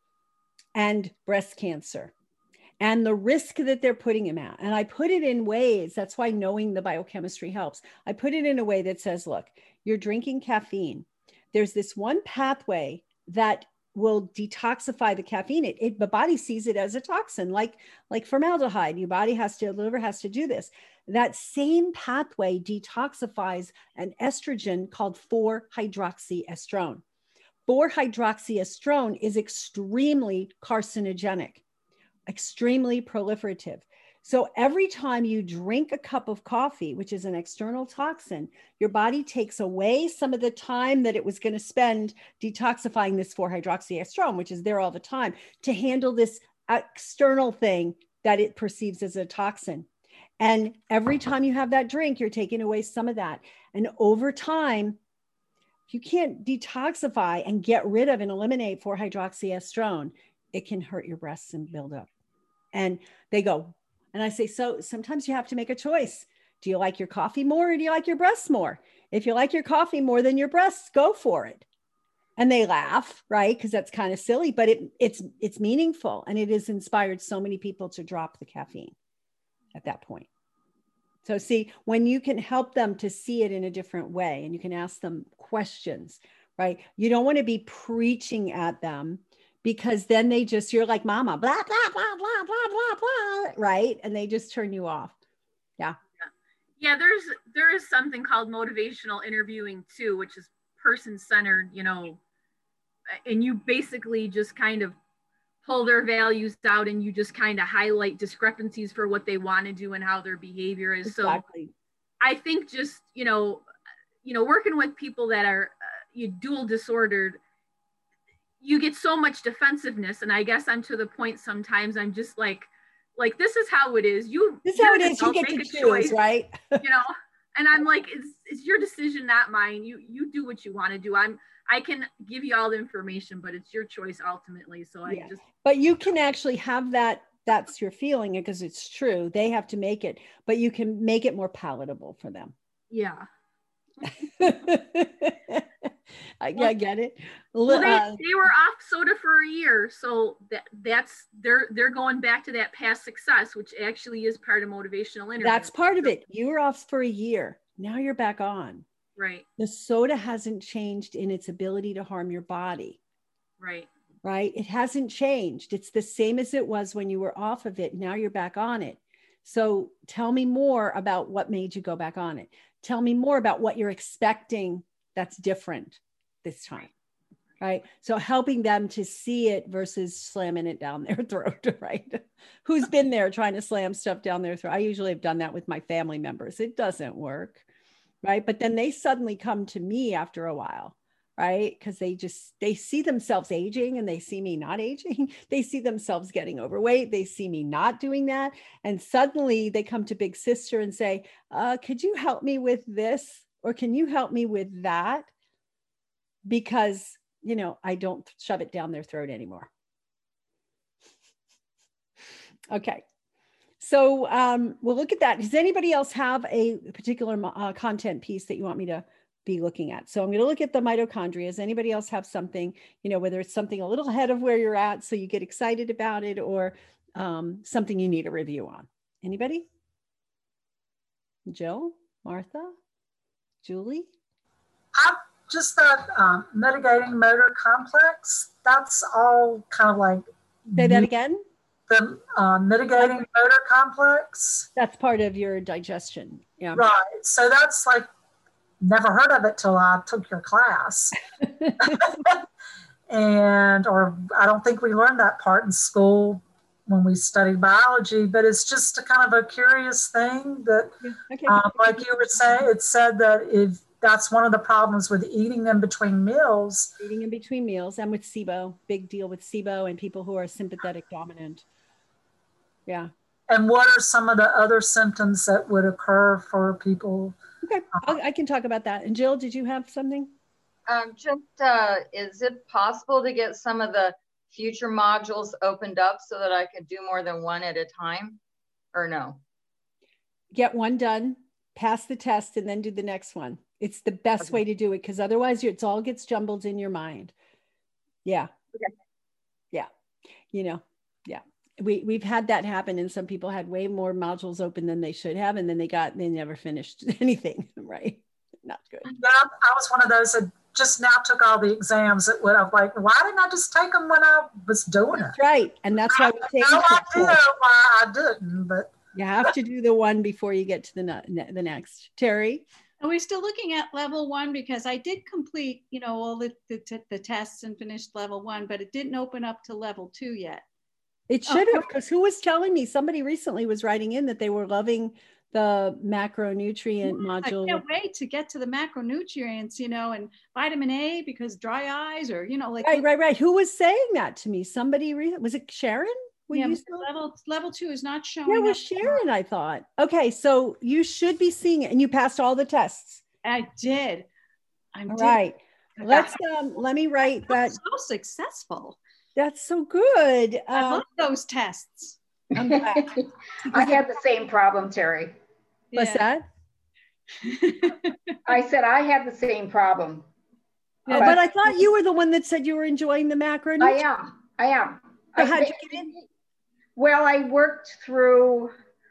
Speaker 1: and breast cancer and the risk that they're putting them at. And I put it in ways, that's why knowing the biochemistry helps. I put it in a way that says, look, you're drinking caffeine. There's this one pathway that will detoxify the caffeine. It, it the body sees it as a toxin, like, like formaldehyde. Your body has to, liver has to do this. That same pathway detoxifies an estrogen called four hydroxyestrone. four hydroxyestrone is extremely carcinogenic, extremely proliferative. So every time you drink a cup of coffee, which is an external toxin, your body takes away some of the time that it was going to spend detoxifying this four hydroxyestrone, which is there all the time, to handle this external thing that it perceives as a toxin. And every time you have that drink, you're taking away some of that. And over time, if you can't detoxify and get rid of and eliminate four hydroxyestrone, it can hurt your breasts and build up. And they go, and I say, so sometimes you have to make a choice. Do you like your coffee more or do you like your breasts more? If you like your coffee more than your breasts, go for it. And they laugh, right? Because that's kind of silly, but it, it's, it's meaningful. And it has inspired so many people to drop the caffeine at that point. So see, when you can help them to see it in a different way and you can ask them questions, right? You don't want to be preaching at them, because then they just, you're like, mama, blah, blah, blah, blah, blah, blah, blah, right? And they just turn you off. Yeah.
Speaker 3: Yeah, yeah there's, there is something called motivational interviewing too, which is person-centered, you know, and you basically just kind of pull their values out and you just kind of highlight discrepancies for what they want to do and how their behavior is.
Speaker 1: Exactly.
Speaker 3: So I think just, you know, you know, working with people that are uh, you dual disordered, you get so much defensiveness. And I guess I'm to the point sometimes I'm just like, like, this is how it is. You,
Speaker 1: this is how it is. You get to choose, choice, right?
Speaker 3: You know, and I'm like, it's, it's your decision, not mine. You, you do what you want to do. I'm, I can give you all the information, but it's your choice ultimately. So I
Speaker 1: yeah.
Speaker 3: just,
Speaker 1: but you can actually have that. That's your feeling, because it's true. They have to make it, but you can make it more palatable for them.
Speaker 3: Yeah.
Speaker 1: I, well, I get it.
Speaker 3: Well, they, uh, they were off soda for a year, so that that's they're they're going back to that past success, which actually is part of motivational interview.
Speaker 1: That's part of it. You were off for a year. Now you're back on.
Speaker 3: Right.
Speaker 1: The soda hasn't changed in its ability to harm your body.
Speaker 3: Right.
Speaker 1: Right. It hasn't changed. It's the same as it was when you were off of it. Now you're back on it. So tell me more about what made you go back on it. Tell me more about what you're expecting that's different this time. Right. So helping them to see it versus slamming it down their throat. Right. Who's been there trying to slam stuff down their throat? I usually have done that with my family members. It doesn't work. Right. But then they suddenly come to me after a while. Right. Because they just, they see themselves aging and they see me not aging. They see themselves getting overweight. They see me not doing that. And suddenly they come to Big Sister and say, uh, could you help me with this? Or can you help me with that? Because, you know, I don't shove it down their throat anymore. Okay. So um, we'll look at that. Does anybody else have a particular uh, content piece that you want me to be looking at? So I'm going to look at the mitochondria. Does anybody else have something, you know, whether it's something a little ahead of where you're at so you get excited about it, or um, something you need a review on? Anybody? Jill, Martha, Julie?
Speaker 4: I, just that um, mitigating motor complex, that's all kind of like.
Speaker 1: Say that again?
Speaker 4: The uh, mitigating motor complex.
Speaker 1: That's part of your digestion. Yeah.
Speaker 4: Right. So that's like, never heard of it till I took your class. And, or I don't think we learned that part in school when we studied biology, but it's just a kind of a curious thing that,
Speaker 1: yeah. Okay.
Speaker 4: um, like you were saying, it said that if that's one of the problems with eating in between meals.
Speaker 1: Eating in between meals and with S I B O, big deal with S I B O and people who are sympathetic dominant. Yeah.
Speaker 4: And what are some of the other symptoms that would occur for people?
Speaker 1: Okay, I'll, I can talk about that. And Jill, did you have something?
Speaker 6: Um, just, uh, is it possible to get some of the future modules opened up so that I could do more than one at a time, or no?
Speaker 1: Get one done, pass the test, and then do the next one. It's the best
Speaker 6: Okay.
Speaker 1: way to do it, because otherwise it's all gets jumbled in your mind. Yeah.
Speaker 6: Okay.
Speaker 1: Yeah. You know, yeah. We, we've had that happen, and some people had way more modules open than they should have, and then they got, they never finished anything, right? Not good.
Speaker 4: Yeah, I was one of those that just now took all the exams that would have like, why didn't I just take them when I was doing
Speaker 1: That's
Speaker 4: it?
Speaker 1: right. And that's why we take
Speaker 4: no idea why I didn't, but.
Speaker 1: You have to do the one before you get to the, ne the next. Terry?
Speaker 2: Are we still looking at level one? Because I did complete, you know, all the, the, the tests and finished level one, but it didn't open up to level two yet.
Speaker 1: It should have, because who was telling me? Somebody recently was writing in that they were loving the macronutrient module.
Speaker 2: I can't wait to get to the macronutrients, you know, and vitamin A because dry eyes, or, you know, like.
Speaker 1: Right, right, right. Who was saying that to me? Somebody, re was it Sharon? Were
Speaker 2: yeah,
Speaker 1: you
Speaker 2: level, level two is not showing.
Speaker 1: Yeah, it was Sharon, I thought. Okay, so you should be seeing it, and you passed all the tests.
Speaker 2: I did. I'm
Speaker 1: all right. Let's, um, let me write that.
Speaker 2: So successful.
Speaker 1: That's so good.
Speaker 2: I
Speaker 1: um,
Speaker 2: love those tests.
Speaker 5: I'm glad. I had the same problem, Terry.
Speaker 1: What's
Speaker 2: Yeah.
Speaker 1: that?
Speaker 5: I said I had the same problem.
Speaker 1: Yeah, but, but I thought you were the one that said you were enjoying the macronutrients.
Speaker 5: I am. I am.
Speaker 1: So
Speaker 5: I,
Speaker 1: how'd you get in?
Speaker 5: Well, I worked through,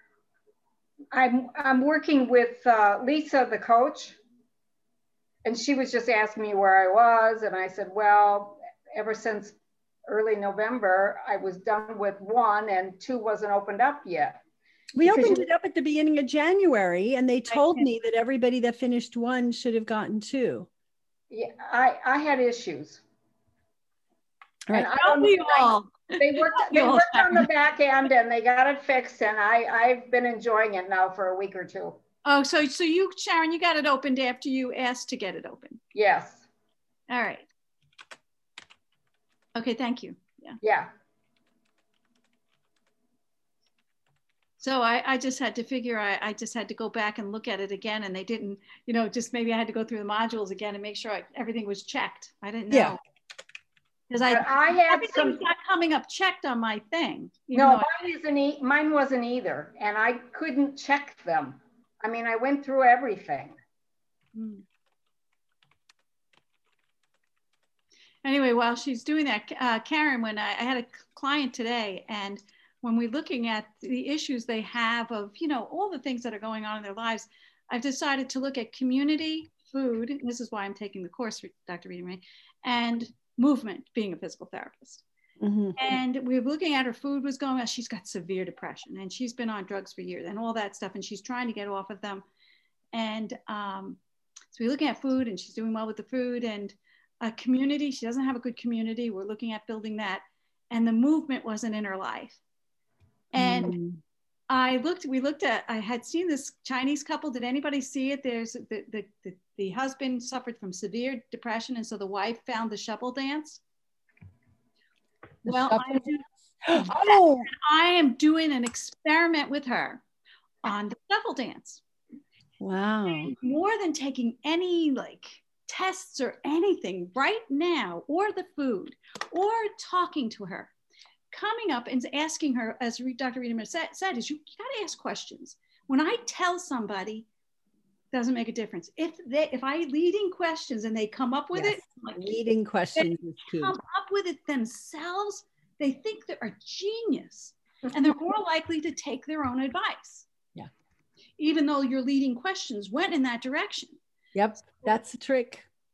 Speaker 5: I'm, I'm working with uh, Lisa, the coach, and she was just asking me where I was. And I said, well, ever since early November, I was done with one and two wasn't opened up yet.
Speaker 1: We
Speaker 5: Because
Speaker 1: opened
Speaker 5: you,
Speaker 1: it up at the beginning of January, and they told me that everybody that finished one should have gotten two.
Speaker 5: Yeah, I, I had issues.
Speaker 1: All right.
Speaker 5: And I don't
Speaker 2: we
Speaker 5: know,
Speaker 2: all.
Speaker 5: They worked, they worked on the back end and they got it fixed, and I, I've been enjoying it now for a week or two.
Speaker 2: Oh, so so you, Sharon, you got it opened after you asked to get it open.
Speaker 5: Yes.
Speaker 2: All right. Okay, thank you. Yeah.
Speaker 5: Yeah.
Speaker 2: So I, I just had to figure, I, I just had to go back and look at it again, and they didn't, you know, just maybe I had to go through the modules again and make sure I, everything was checked. I didn't know.
Speaker 1: Yeah.
Speaker 2: Because I,
Speaker 5: I had
Speaker 2: everything's
Speaker 5: some,
Speaker 2: not coming up checked on my thing.
Speaker 5: no, mine isn't, e mine wasn't either. And I couldn't check them. I mean, I went through everything.
Speaker 2: Hmm. Anyway, while she's doing that, uh, Karen, when I, I had a client today, and when we're looking at the issues they have of, you know, all the things that are going on in their lives, I've decided to look at community, food, and this is why I'm taking the course for Doctor Rita May, and movement, being a physical therapist.
Speaker 1: Mm-hmm.
Speaker 2: And we were looking at her food was going on. She's got severe depression, and she's been on drugs for years and all that stuff, and she's trying to get off of them. And um, so we're looking at food, and she's doing well with the food, and a community. She doesn't have a good community. We're looking at building that. And the movement wasn't in her life. And mm. I looked, we looked at, I had seen this Chinese couple. Did anybody see it? There's the, the, the, the husband suffered from severe depression. And so the wife found the shuffle dance.
Speaker 1: The
Speaker 2: well,
Speaker 1: shuffle
Speaker 2: I'm,
Speaker 1: dance? Oh.
Speaker 2: I am doing an experiment with her on the shuffle dance.
Speaker 1: Wow.
Speaker 2: And more than taking any like tests or anything right now, or the food, or talking to her, coming up and asking her, as Doctor Rita said, said is you, you got to ask questions. When I tell somebody, doesn't make a difference. If they, if I leading questions and they come up with
Speaker 1: yes.
Speaker 2: it, like,
Speaker 1: leading questions is key.
Speaker 2: Come up with it themselves, they think they're a genius, and they're more likely to take their own advice.
Speaker 1: Yeah.
Speaker 2: Even though your leading questions went in that direction.
Speaker 1: Yep, that's the trick.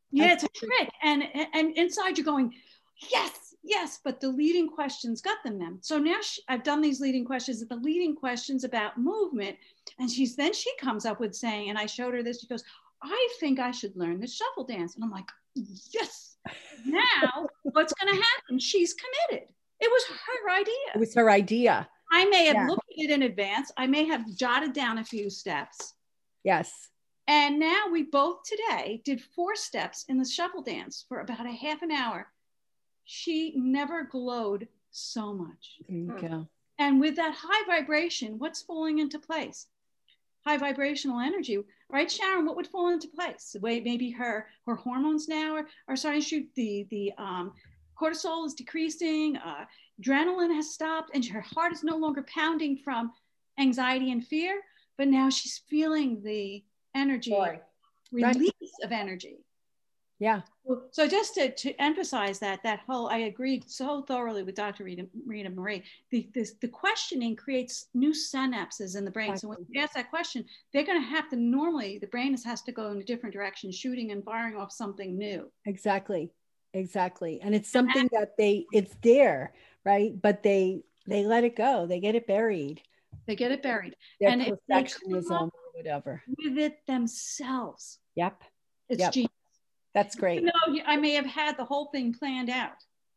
Speaker 7: Yeah, it's a trick. And, and inside you're going, yes, yes, but the leading questions got them then. So now she, I've done these leading questions, the leading questions about movement. And she's, then she comes up with saying, and I showed her this, she goes, I think I should learn the shuffle dance. And I'm like, yes, now what's going to happen? She's committed. It was her idea.
Speaker 1: It was her idea.
Speaker 7: I may have
Speaker 1: Yeah.
Speaker 7: looked at it in advance. I may have jotted down a few steps.
Speaker 1: Yes.
Speaker 7: And now we both today did four steps in the shuffle dance for about a half an hour. She never glowed so much.
Speaker 1: There you go.
Speaker 7: And with that high vibration, what's falling into place? High vibrational energy, right, Sharon? What would fall into place? The way maybe her her hormones now are, are starting to shoot. The the um, cortisol is decreasing. Uh, adrenaline has stopped, and her heart is no longer pounding from anxiety and fear. But now she's feeling the energy,
Speaker 5: Boy.
Speaker 7: release
Speaker 1: Right.
Speaker 7: of energy.
Speaker 1: Yeah.
Speaker 7: So just to, to emphasize that, that whole, I agreed so thoroughly with Doctor Rita, Rita Marie, the, this, the questioning creates new synapses in the brain. So when you ask that question, they're going to have to, normally the brain has to go in a different direction, shooting and firing off something new.
Speaker 1: Exactly. Exactly. And it's something that they, it's there, right? But they, they let it go. They get it buried.
Speaker 7: They get it buried.
Speaker 1: Their
Speaker 7: And if they come
Speaker 1: perfectionism
Speaker 7: up
Speaker 1: or whatever.
Speaker 7: with it themselves,
Speaker 1: Yep.
Speaker 7: it's
Speaker 1: Yep.
Speaker 7: genius.
Speaker 1: That's great.
Speaker 7: You know, I may have had the whole thing planned out.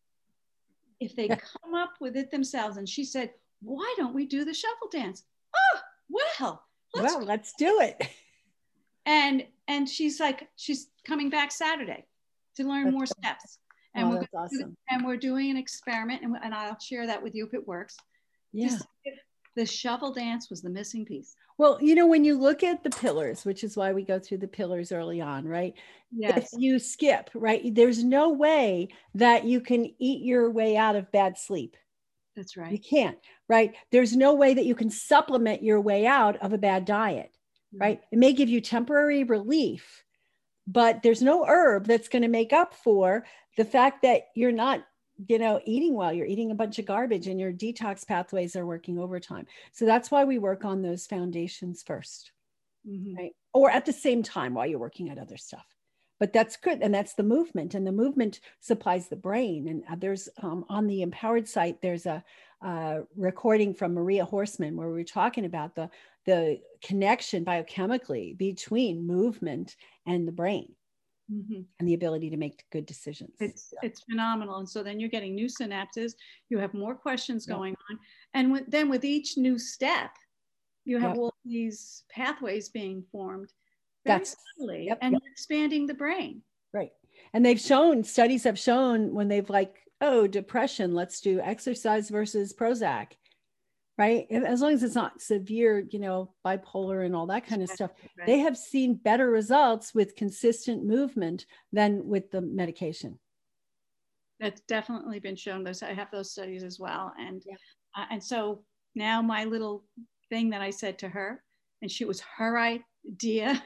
Speaker 7: If they come up with it themselves, and she said, why don't we do the shuffle dance? Oh, well, let's
Speaker 1: Well, let's do it.
Speaker 7: and and she's like, she's coming back Saturday to learn
Speaker 1: That's
Speaker 7: more
Speaker 1: awesome.
Speaker 7: steps. And
Speaker 1: Oh,
Speaker 7: we're
Speaker 1: that's
Speaker 7: gonna do-
Speaker 1: awesome.
Speaker 7: and we're doing an experiment, and, and I'll share that with you if it works.
Speaker 1: Yeah.
Speaker 7: Just if the shuffle dance was the missing piece.
Speaker 1: Well, you know, when you look at the pillars, which is why we go through the pillars early on, right?
Speaker 7: Yes.
Speaker 1: If you skip, right? There's no way that you can eat your way out of bad sleep.
Speaker 7: That's
Speaker 1: You
Speaker 7: right.
Speaker 1: can't, right? There's no way that you can supplement your way out of a bad diet, right? It may give you temporary relief, but there's no herb that's going to make up for the fact that you're not, you know, eating well. You're eating a bunch of garbage and your detox pathways are working overtime. So that's why we work on those foundations first,
Speaker 7: Mhm.
Speaker 1: right? Or at the same time while you're working at other stuff. But that's good. And that's the movement. And the movement supplies the brain. And there's um, on the Empowered site, there's a, uh, recording from Maria Horseman where we were talking about the, the connection biochemically between movement and the brain.
Speaker 7: Mhm.
Speaker 1: And the ability to make good decisions.
Speaker 7: It's it's phenomenal. And so then you're getting new synapses. You have more questions
Speaker 1: Yep.
Speaker 7: going on. And with, then with each new step, you have
Speaker 1: Yep.
Speaker 7: all these pathways being formed very
Speaker 1: That's-
Speaker 7: subtly,
Speaker 1: yep,
Speaker 7: and
Speaker 1: yep.
Speaker 7: you're expanding the brain.
Speaker 1: Right. And they've shown, studies have shown when they've like, oh, depression, let's do exercise versus Prozac, right? As long as it's not severe, you know, bipolar and all that kind of stuff,
Speaker 7: Right.
Speaker 1: they have seen better results with consistent movement than with the medication.
Speaker 7: That's definitely been shown. Those I have those studies as well. And
Speaker 1: Yeah.
Speaker 7: uh, and so now my little thing that I said to her, and she was her idea.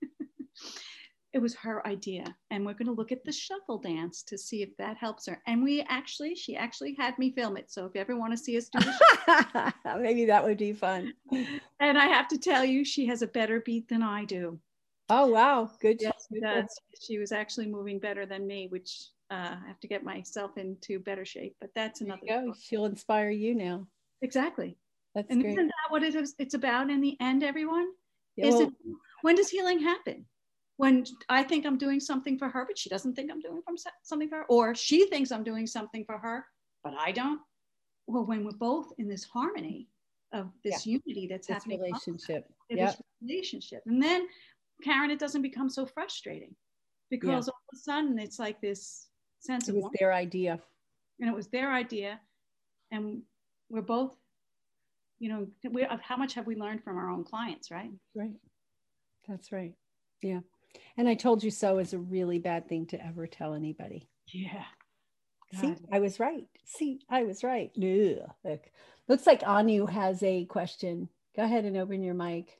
Speaker 7: It was her idea. And we're going to look at the shuffle dance to see if that helps her. And we actually, she actually had me film it. So if you ever want to see us do the
Speaker 1: Maybe that would be fun.
Speaker 7: and I have to tell you, she has a better beat than I do.
Speaker 1: Oh, wow. Good.
Speaker 7: Yes,
Speaker 1: good.
Speaker 7: that's, she was actually moving better than me, which uh, I have to get myself into better shape. But that's
Speaker 1: There
Speaker 7: another.
Speaker 1: you go. She'll inspire you now.
Speaker 7: Exactly.
Speaker 1: That's
Speaker 7: And
Speaker 1: great.
Speaker 7: isn't that what it is, it's about in the end, everyone?
Speaker 1: Yeah,
Speaker 7: Is
Speaker 1: well,
Speaker 7: it, when does healing happen? When I think I'm doing something for her, but she doesn't think I'm doing from- something for her, or she thinks I'm doing something for her, but I don't. Well, when we're both in this harmony of this unity that's
Speaker 1: this
Speaker 7: happening,
Speaker 1: relationship.
Speaker 7: in
Speaker 1: Yeah.
Speaker 7: this relationship, and then Karen, it doesn't become so frustrating because all of a sudden it's like this sense
Speaker 1: It
Speaker 7: of
Speaker 1: was
Speaker 7: wonder.
Speaker 1: their idea.
Speaker 7: And it was their idea, and we're both, you know, we, how much have we learned from our own clients, right?
Speaker 1: Right. That's right. Yeah. And I told you so is a really bad thing to ever tell anybody.
Speaker 7: Yeah.
Speaker 1: See,
Speaker 7: God.
Speaker 1: I was right. See, I was right. Ugh. Look, looks like Anu has a question. Go ahead and open your mic.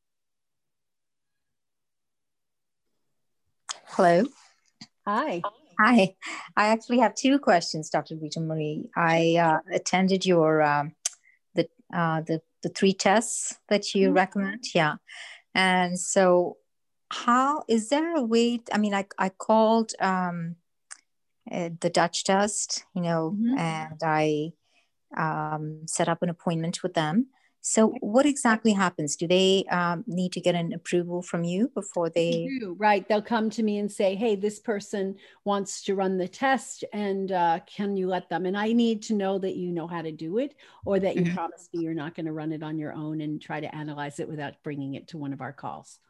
Speaker 8: Hello.
Speaker 1: Hi.
Speaker 8: Hi. I actually have two questions, Doctor Rita Marie. I uh, attended your um, the uh, the the three tests that you
Speaker 1: Mhm.
Speaker 8: recommend. Yeah, and so how is there a way? I mean, I I called um, uh, the Dutch test, you know,
Speaker 1: Mhm.
Speaker 8: and I um, set up an appointment with them. So, what exactly happens? Do they um, need to get an approval from you before
Speaker 1: They
Speaker 8: they?
Speaker 1: do, right? They'll come to me and say, hey, this person wants to run the test, and uh, can you let them? And I need to know that you know how to do it, or that you
Speaker 8: Mhm.
Speaker 1: promise me you're not going to run it on your own and try to analyze it without bringing it to one of our calls.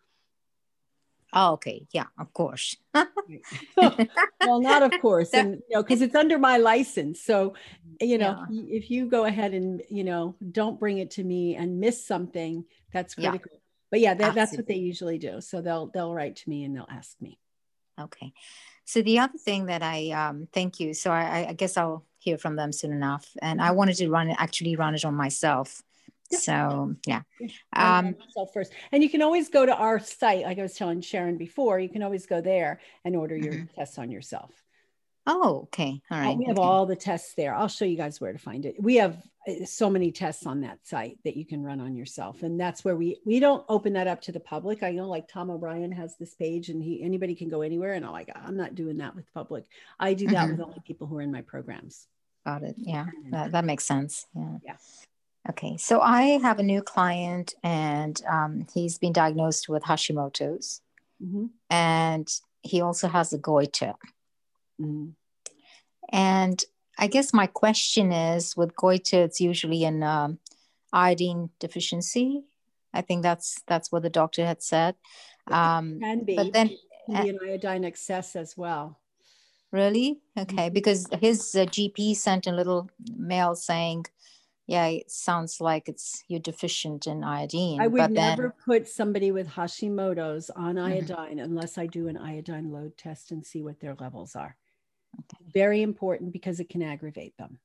Speaker 8: Oh, okay. Yeah, of course.
Speaker 1: Well, not of course,
Speaker 8: That-
Speaker 1: and you know, because it's under my license. So, you know,
Speaker 8: Yeah.
Speaker 1: y- if you go ahead and you know don't bring it to me and miss something, that's
Speaker 8: Yeah.
Speaker 1: critical. But yeah, that, that's what
Speaker 8: Absolutely.
Speaker 1: they usually do. So they'll they'll write to me and they'll ask me.
Speaker 8: Okay. So the other thing that I um, thank you. So I, I guess I'll hear from them soon enough. And I wanted to run it, actually run it on myself.
Speaker 1: Yeah.
Speaker 8: So yeah.
Speaker 1: Run it
Speaker 8: Um,
Speaker 1: on yourself first, and you can always go to our site. Like I was telling Sharon before, you can always go there and order your
Speaker 8: Mhm.
Speaker 1: tests on yourself.
Speaker 8: oh, okay. All
Speaker 1: Uh,
Speaker 8: right.
Speaker 1: We have
Speaker 8: okay.
Speaker 1: all the tests there. I'll show you guys where to find it. We have uh, so many tests on that site that you can run on yourself. And that's where we, we don't open that up to the public. I know like Tom O'Brien has this page and he, anybody can go anywhere. And I'm like, I'm not doing that with public. I do that
Speaker 8: Mhm.
Speaker 1: with only people who are in my programs.
Speaker 8: Got it. Yeah. That, that makes sense. Yeah.
Speaker 1: Yeah.
Speaker 8: Okay. So I have a new client and um, he's been diagnosed with Hashimoto's
Speaker 1: Mhm.
Speaker 8: and he also has a goiter.
Speaker 1: Mhm.
Speaker 8: And I guess my question is with goiter, it's usually an um, iodine deficiency. I think that's that's what the doctor had said. Um,
Speaker 1: Can be,
Speaker 8: but then,
Speaker 1: it can
Speaker 8: uh,
Speaker 1: be an iodine excess as well.
Speaker 8: really? Okay,
Speaker 1: Mhm.
Speaker 8: because his uh, G P sent a little mail saying, yeah, it sounds like it's you're deficient in iodine.
Speaker 1: I would
Speaker 8: But
Speaker 1: never
Speaker 8: then,
Speaker 1: put somebody with Hashimoto's on
Speaker 8: Mhm.
Speaker 1: iodine unless I do an iodine load test and see what their levels are. Very important because it can aggravate them.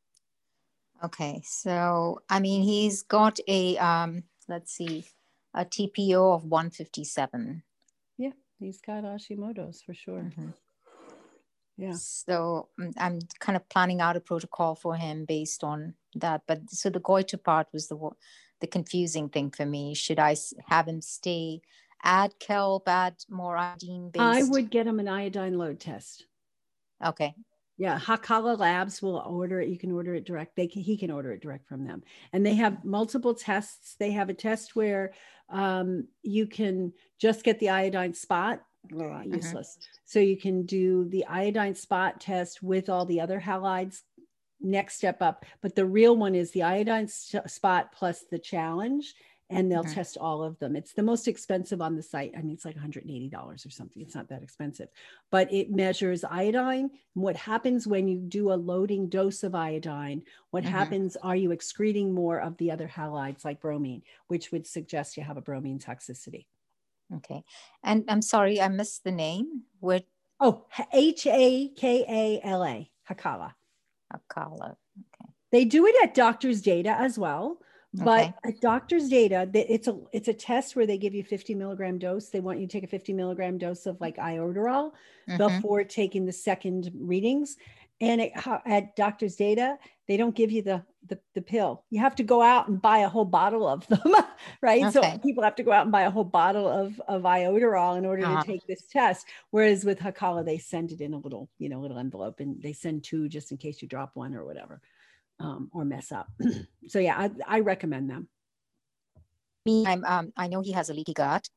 Speaker 8: okay, so I mean, he's got a, um, let's see, a T P O of one fifty-seven.
Speaker 1: Yeah, he's got Hashimoto's for sure.
Speaker 8: Mhm.
Speaker 1: Yeah.
Speaker 8: So mm, I'm kind of planning out a protocol for him based on that. But so the goiter part was the wo- the confusing thing for me. Should I s- have him stay, add kelp, add more iodine
Speaker 1: I
Speaker 8: based?
Speaker 1: would get him an iodine load test.
Speaker 8: Okay.
Speaker 1: Yeah, Hakala Labs will order it. You can order it direct. They can, he can order it direct from them. And they have multiple tests. They have a test where um, you can just get the iodine spot. Blah, useless. So you can do the iodine spot test with all the other halides. Next step up. But the real one is the iodine spot plus the challenge. And they'll
Speaker 8: Mhm.
Speaker 1: test all of them. It's the most expensive on the site. I mean, it's like one hundred eighty dollars or something. It's not that expensive, but it measures iodine. And what happens when you do a loading dose of iodine? What
Speaker 8: Mhm.
Speaker 1: happens? Are you excreting more of the other halides like bromine, which would suggest you have a bromine toxicity?
Speaker 8: Okay. And I'm sorry, I missed the name. What?
Speaker 1: Oh, H A K A L A, Hakala.
Speaker 8: Hakala. Okay.
Speaker 1: They do it at Doctor's Data as well. But
Speaker 8: Okay.
Speaker 1: at Doctor's Data, it's a it's a test where they give you fifty milligram dose. They want you to take a fifty milligram dose of like iodoral
Speaker 8: Mhm.
Speaker 1: before taking the second readings. And it, at Doctor's Data, they don't give you the, the the pill. You have to go out and buy a whole bottle of them, right?
Speaker 8: Okay.
Speaker 1: So people have to go out and buy a whole bottle of of iodoral in order
Speaker 8: Uh-huh.
Speaker 1: to take this test. Whereas with Hakala, they send it in a little you know little envelope, and they send two just in case you drop one or whatever. Um, or mess up. So yeah, I, I recommend them.
Speaker 8: Me, I'm, um, I know he has a leaky gut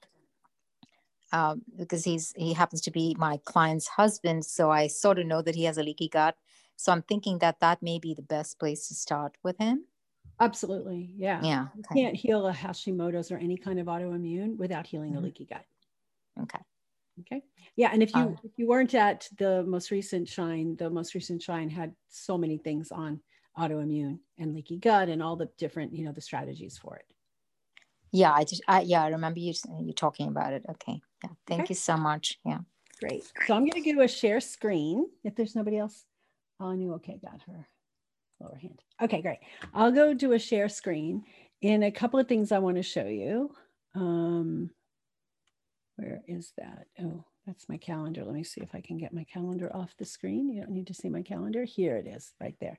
Speaker 8: um, because he's he happens to be my client's husband. So I sort of know that he has a leaky gut. So I'm thinking that that may be the best place to start with him.
Speaker 1: Absolutely, yeah.
Speaker 8: Yeah.
Speaker 1: You
Speaker 8: Okay.
Speaker 1: can't heal a Hashimoto's or any kind of autoimmune without healing
Speaker 8: Mhm.
Speaker 1: a leaky gut.
Speaker 8: Okay.
Speaker 1: Okay. Yeah, and if you
Speaker 8: Um,
Speaker 1: if you weren't at the most recent Shine, the most recent Shine had so many things on autoimmune and leaky gut and all the different you know the strategies for it.
Speaker 8: yeah, I just I, yeah, I remember you you talking about it. Okay. Yeah. Thank
Speaker 1: Okay.
Speaker 8: you so much. Yeah.
Speaker 1: Great. So I'm going to do a share screen if there's nobody else on you. Okay, got her lower hand. Okay, great. I'll go do a share screen. And a couple of things I want to show you. Um, where is that? Oh, that's my calendar. Let me see if I can get my calendar off the screen. You don't need to see my calendar. Here it is, right there.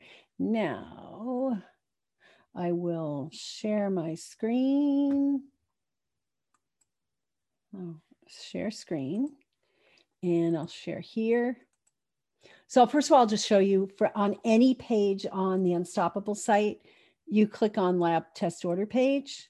Speaker 1: Now, I will share my screen. Oh, share screen, and I'll share here. So first of all, I'll just show you for on any page on the Unstoppable site, you click on lab test order page.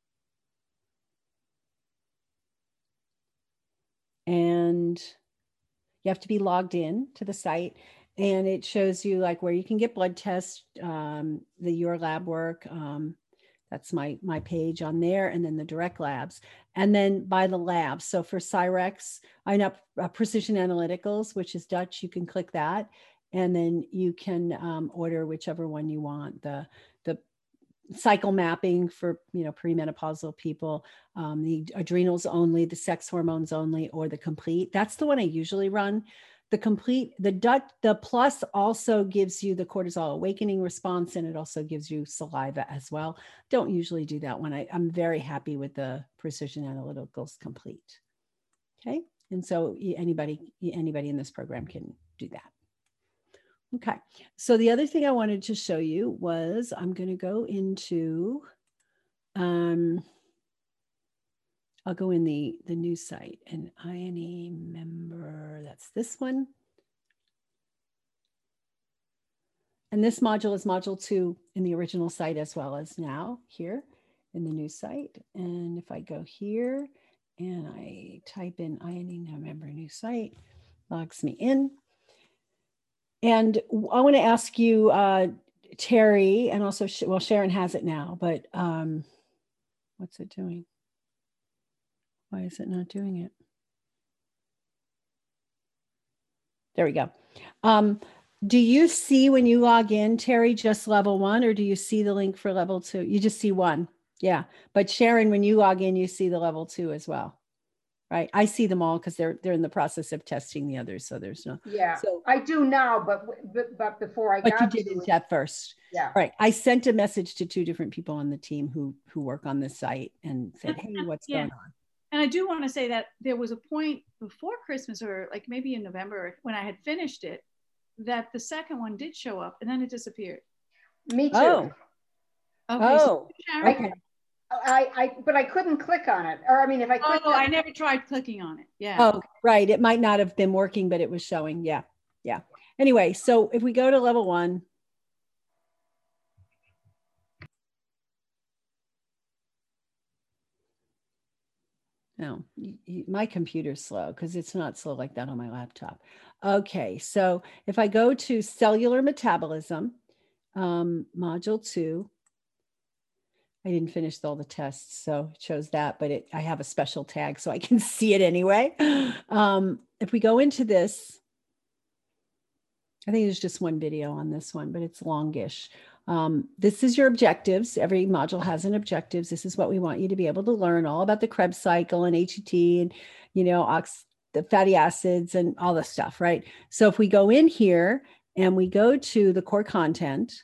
Speaker 1: And you have to be logged in to the site, and it shows you like where you can get blood tests, um, the Your Lab work. Um, that's my, my page on there, and then the direct labs, and then by the labs. So for Cyrex, I know uh, Precision Analyticals, which is Dutch, you can click that, and then you can um, order whichever one you want. The, the cycle mapping for, you know, premenopausal people, um, the adrenals only, the sex hormones only, or the complete. That's the one I usually run. The complete, the Dutch, the plus also gives you the cortisol awakening response, and it also gives you saliva as well. Don't usually do that one. I, I'm very happy with the Precision Analyticals complete. Okay, and so anybody, anybody in this program can do that. Okay, so the other thing I wanted to show you was I'm going to go into, um, I'll go in the, the new site, and I N E member, that's this one. And this module is module two in the original site as well as now here in the new site. And if I go here and I type in I N E member new site, logs me in. And I want to ask you, uh, Terry, and also, well, Sharon has it now, but um, what's it doing? Why is it not doing it? There we go. Um, do you see when you log in, Terry, just level one, or do you see the link for level two? You just see one. Yeah. But Sharon, when you log in, you see the level two as well, right? I see them all because they're they're in the process of testing the others. So there's no.
Speaker 5: Yeah,
Speaker 1: so,
Speaker 5: I do now, but but, but before I
Speaker 1: but
Speaker 5: got
Speaker 1: you didn't
Speaker 5: to
Speaker 1: at first.
Speaker 5: Yeah.
Speaker 1: All right. I sent a message to two different people on the team who who work on this site and said, hey, what's
Speaker 7: yeah.
Speaker 1: going on?
Speaker 7: And I do want to say that there was a point before Christmas, or like maybe in November, when I had finished it, that the second one did show up and then it disappeared.
Speaker 5: Me too.
Speaker 1: Oh.
Speaker 7: Okay,
Speaker 1: Oh.
Speaker 7: so Sharon,
Speaker 1: Okay.
Speaker 5: I, I, but I couldn't click on it. Or I mean, if I clicked
Speaker 7: Oh,
Speaker 5: on
Speaker 7: I
Speaker 5: it,
Speaker 7: never tried clicking on it. Yeah.
Speaker 1: Oh, right. It might not have been working, but it was showing. Yeah. Yeah. Anyway, so if we go to level one. No, you, you, my computer's slow because it's not slow like that on my laptop. Okay, so if I go to cellular metabolism, um, module two, I didn't finish all the tests, so it shows that, but it, I have a special tag so I can see it anyway. Um, if we go into this, I think there's just one video on this one, but it's longish. Um, this is your objectives. Every module has an objectives. This is what we want you to be able to learn all about the Krebs cycle and H E T and, you know, ox the fatty acids and all this stuff, right? So if we go in here and we go to the core content,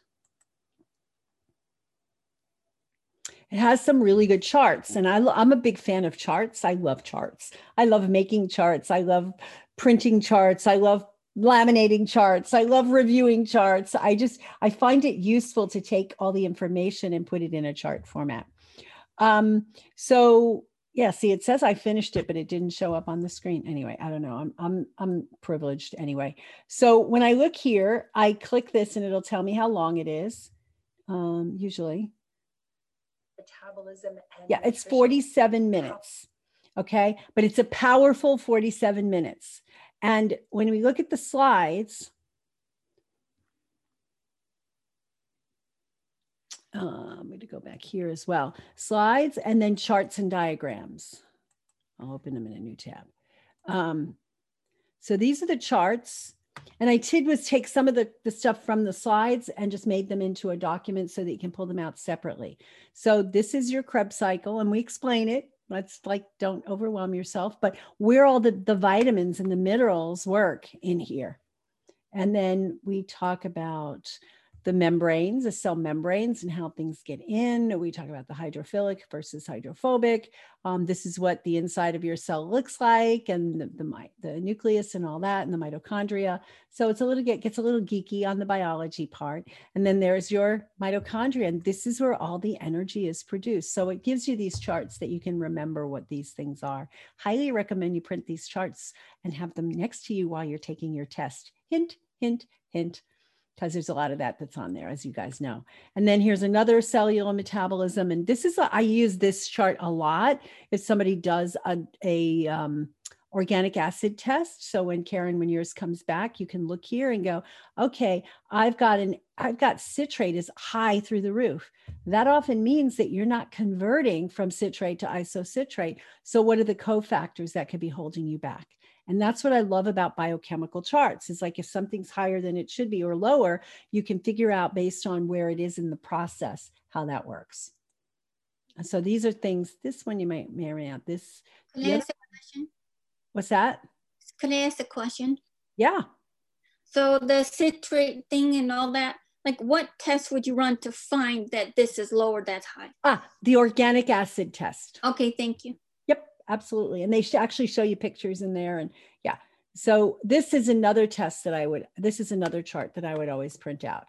Speaker 1: it has some really good charts. And I, I'm a big fan of charts. I love charts. I love making charts. I love printing charts. I love laminating charts. I love reviewing charts. I just, I find it useful to take all the information and put it in a chart format. Um, so yeah, see, it says I finished it, but it didn't show up on the screen. Anyway, I don't know. I'm, I'm, I'm privileged anyway. So when I look here, I click this and it'll tell me how long it is. Um, usually.
Speaker 9: Metabolism. And
Speaker 1: yeah, it's forty-seven minutes. Okay. But it's a powerful forty-seven minutes. And when we look at the slides, uh, I'm going to go back here as well. Slides and then charts and diagrams. I'll open them in a new tab. Um, so these are the charts. And I did was take some of the, the stuff from the slides and just made them into a document so that you can pull them out separately. So this is your Krebs cycle, and we explain it. Let's like, don't overwhelm yourself, but where all the, the vitamins and the minerals work in here. And then we talk about the membranes, the cell membranes, and how things get in. We talk about the hydrophilic versus hydrophobic. Um, this is what the inside of your cell looks like, and the, the, the nucleus and all that, and the mitochondria. So it's a little get gets a little geeky on the biology part. And then there's your mitochondria, and this is where all the energy is produced. So it gives you these charts that you can remember what these things are. Highly recommend you print these charts and have them next to you while you're taking your test. Hint, hint, hint. Because there's a lot of that that's on there, as you guys know. And then here's another cellular metabolism. And this is, a, I use this chart a lot if somebody does a, a um, organic acid test. So when Karen, when yours comes back, you can look here and go, okay, I've got an, I've got citrate is high through the roof. That often means that you're not converting from citrate to isocitrate. So what are the cofactors that could be holding you back? And that's what I love about biochemical charts. It's like if something's higher than it should be or lower, you can figure out based on where it is in the process, how that works. So these are things, this one you might marry out. This,
Speaker 10: Can I ask a question?
Speaker 1: What's that?
Speaker 10: Can I ask a question?
Speaker 1: Yeah.
Speaker 10: So the citrate thing and all that, like what test would you run to find that this is low or that's high?
Speaker 1: Ah, the organic acid test.
Speaker 10: Okay, thank you.
Speaker 1: Yep, absolutely. And they sh- actually show you pictures in there. And yeah, so this is another test that I would, this is another chart that I would always print out.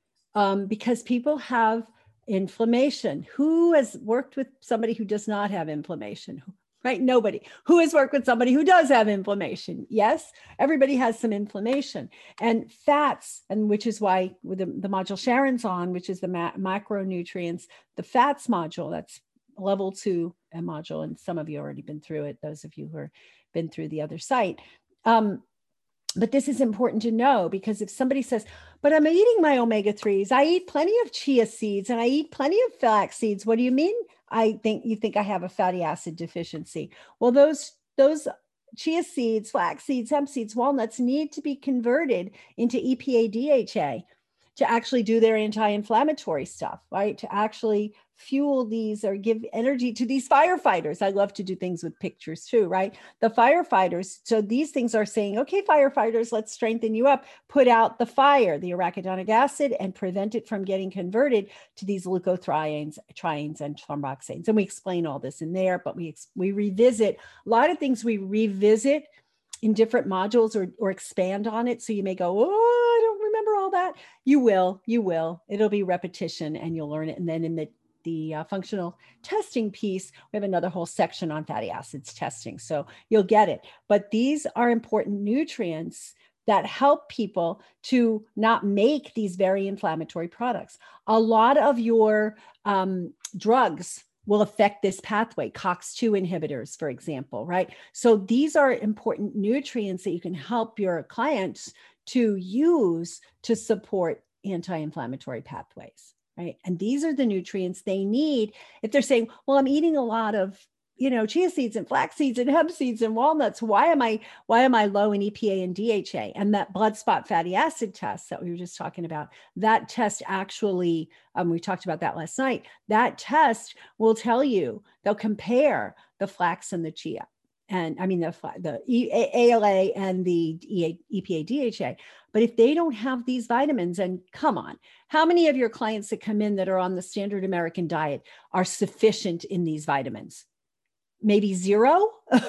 Speaker 1: Um, because people have inflammation. Who has worked with somebody who does not have inflammation? Right? Nobody. Who has worked with somebody who does have inflammation? Yes, everybody has some inflammation. And fats, and which is why with the, the module Sharon's on, which is the ma- macronutrients, the fats module, that's level two a module, and some of you already been through it, those of you who have been through the other site. Um, but this is important to know, because if somebody says, but I'm eating my omega threes, I eat plenty of chia seeds and I eat plenty of flax seeds. What do you mean? I think you think I have a fatty acid deficiency. Well, those, those chia seeds, flax seeds, hemp seeds, walnuts need to be converted into E P A D H A to actually do their anti-inflammatory stuff, right? To actually fuel these or give energy to these firefighters. I love to do things with pictures too, right? The firefighters. So these things are saying, okay, firefighters, let's strengthen you up, put out the fire, the arachidonic acid, and prevent it from getting converted to these leukotrienes, trienes, and thromboxanes. And we explain all this in there, but we, we revisit a lot of things we revisit in different modules or, or expand on it. So you may go, oh, I don't remember all that. You will, you will. It'll be repetition and you'll learn it. And then in the the uh, functional testing piece, we have another whole section on fatty acids testing. So you'll get it. But these are important nutrients that help people to not make these very inflammatory products. A lot of your um, drugs will affect this pathway, COX two inhibitors, for example, right? So these are important nutrients that you can help your clients to use to support anti-inflammatory pathways. Right. And these are the nutrients they need. If they're saying, well, I'm eating a lot of, you know, chia seeds and flax seeds and hemp seeds and walnuts. Why am I, why am I low in E P A and D H A? And that blood spot fatty acid test that we were just talking about, that test actually, um, we talked about that last night. That test will tell you, they'll compare the flax and the chia. And I mean, the, the A L A and the E P A D H A. But if they don't have these vitamins, and come on, how many of your clients that come in that are on the standard American diet are sufficient in these vitamins? Maybe zero,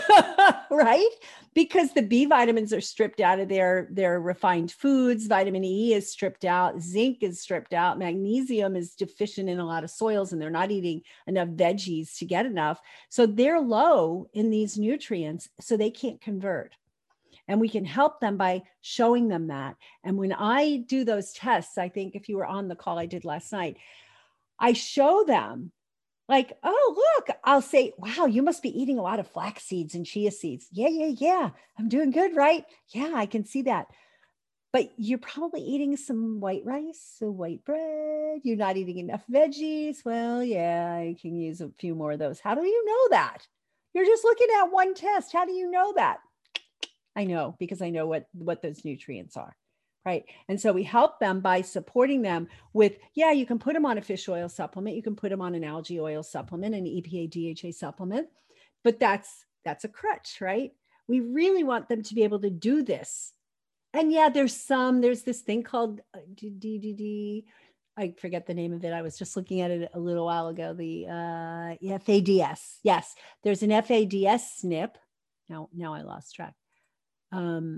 Speaker 1: right? Because the B vitamins are stripped out of their, their refined foods. Vitamin E is stripped out. Zinc is stripped out. Magnesium is deficient in a lot of soils, and they're not eating enough veggies to get enough. So they're low in these nutrients, so they can't convert. And we can help them by showing them that. And when I do those tests, I think if you were on the call I did last night, I show them like, oh, look, I'll say, wow, you must be eating a lot of flax seeds and chia seeds. Yeah, yeah, yeah. I'm doing good, right? Yeah, I can see that. But you're probably eating some white rice, so white bread. You're not eating enough veggies. Well, yeah, I can use a few more of those. How do you know that? You're just looking at one test. How do you know that? I know, because I know what, what those nutrients are, right? And so we help them by supporting them with, yeah, you can put them on a fish oil supplement. You can put them on an algae oil supplement, an E P A D H A supplement, but that's, that's a crutch, right? We really want them to be able to do this And yeah, there's some, there's this thing called D D D, I forget the name of it. I was just looking at it a little while ago. The uh, F A D S. Yes, there's an F A D S S N P. Now, now I lost track. Um,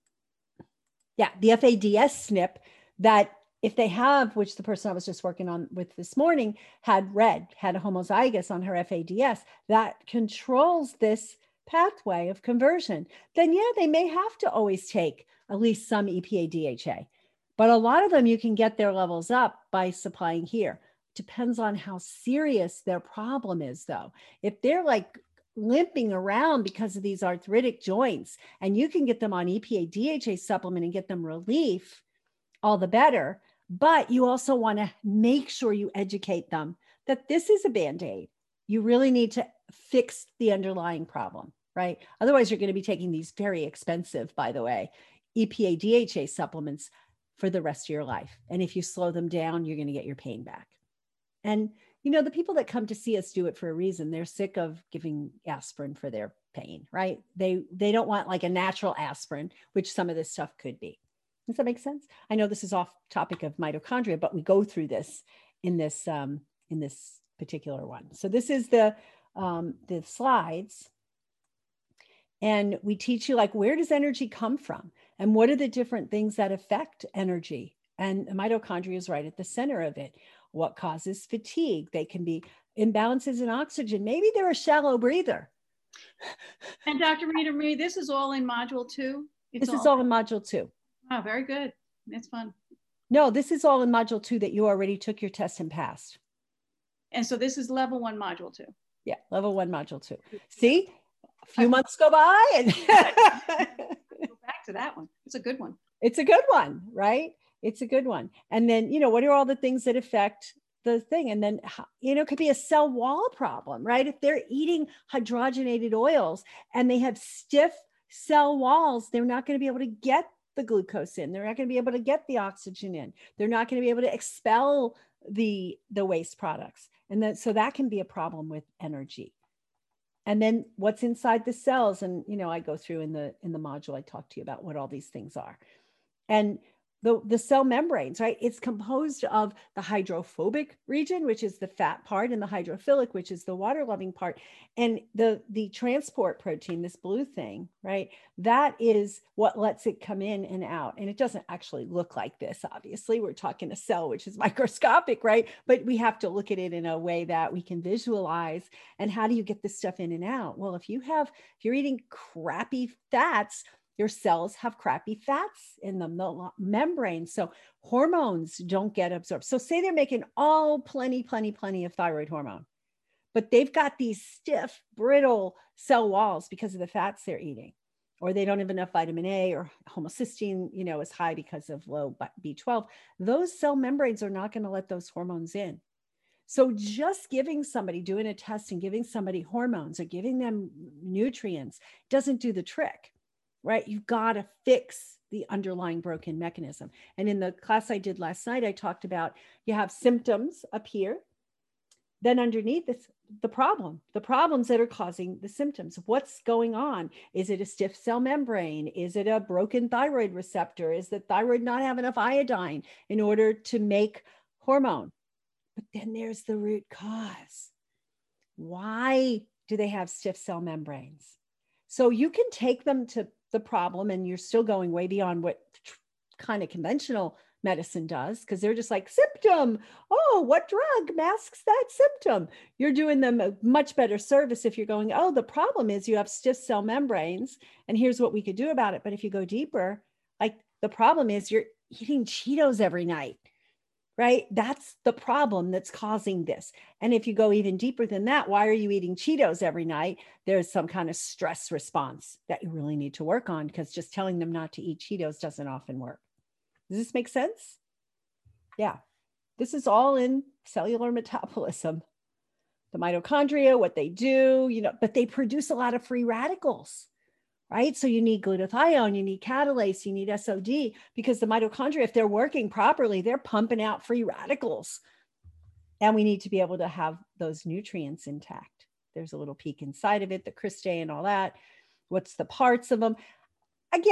Speaker 1: yeah, the F A D S S N P that if they have, which the person I was just working on with this morning had read, had a homozygous on her F A D S, that controls this pathway of conversion, then yeah, they may have to always take at least some E P A D H A. But a lot of them, you can get their levels up by supplying here. Depends on how serious their problem is, though. If they're like limping around because of these arthritic joints, and you can get them on E P A D H A supplement and get them relief, all the better. But you also want to make sure you educate them that this is a Band-Aid. You really need to fix the underlying problem, right? Otherwise, you're going to be taking these very expensive, by the way, E P A D H A supplements for the rest of your life. And if you slow them down, you're going to get your pain back. And, you know, the people that come to see us do it for a reason. They're sick of giving aspirin for their pain, right? They, they don't want like a natural aspirin, which some of this stuff could be. Does that make sense? I know this is off topic of mitochondria, but we go through this in this, um, in this particular one. So this is the, um, the slides. And we teach you like, where does energy come from? And what are the different things that affect energy? And mitochondria is right at the center of it. What causes fatigue? They can be imbalances in oxygen. Maybe they're a shallow breather.
Speaker 7: And Doctor Rita Marie, this is all in module two? It's
Speaker 1: this all- is all in module two.
Speaker 7: Oh, very good. That's fun.
Speaker 1: No, this is all in module two that you already took your test and passed.
Speaker 7: And so this is level one, module two.
Speaker 1: Yeah, level one, module two. See, a few months go by and
Speaker 7: go back to that one. It's a good one.
Speaker 1: It's a good one, right? It's a good one. And then, you know, what are all the things that affect the thing? And then, you know, it could be a cell wall problem, right? If they're eating hydrogenated oils and they have stiff cell walls, they're not going to be able to get the glucose in. They're not going to be able to get the oxygen in. They're not going to be able to expel the, the waste products. And then, so that can be a problem with energy. And then what's inside the cells. And, you know, I go through in the, in the module, I talk to you about what all these things are. And the, the cell membranes, right? It's composed of the hydrophobic region, which is the fat part, and the hydrophilic, which is the water loving part. And the, the transport protein, this blue thing, right? That is what lets it come in and out. And it doesn't actually look like this, obviously. We're talking a cell, which is microscopic, right? But we have to look at it in a way that we can visualize. And how do you get this stuff in and out? Well, if you have, if you're eating crappy fats, your cells have crappy fats in them, the membranes. So hormones don't get absorbed. So say they're making all plenty, plenty, plenty of thyroid hormone, but they've got these stiff, brittle cell walls because of the fats they're eating, or they don't have enough vitamin A, or homocysteine, you know, is high because of low B twelve. Those cell membranes are not going to let those hormones in. So just giving somebody, doing a test and giving somebody hormones or giving them nutrients doesn't do the trick. Right? You've got to fix the underlying broken mechanism. And in the class I did last night, I talked about you have symptoms up here. Then underneath it's the problem, the problems that are causing the symptoms. What's going on? Is it a stiff cell membrane? Is it a broken thyroid receptor? Is the thyroid not have enough iodine in order to make hormone? But then there's the root cause. Why do they have stiff cell membranes? So you can take them to the problem, and you're still going way beyond what kind of conventional medicine does, because they're just like, symptom. Oh, what drug masks that symptom? You're doing them a much better service if you're going, oh, the problem is you have stiff cell membranes, and here's what we could do about it. But if you go deeper, like the problem is you're eating Cheetos every night. Right? That's the problem that's causing this. And if you go even deeper than that, why are you eating Cheetos every night? There's some kind of stress response that you really need to work on, because just telling them not to eat Cheetos doesn't often work. Does this make sense? Yeah. This is all in cellular metabolism. The mitochondria, what they do, you know, but they produce a lot of free radicals. Right? So you need glutathione, you need catalase, you need S O D, because the mitochondria, if they're working properly, they're pumping out free radicals. And we need to be able to have those nutrients intact. There's a little peek inside of it, the cristae and all that. What's the parts of them? Again,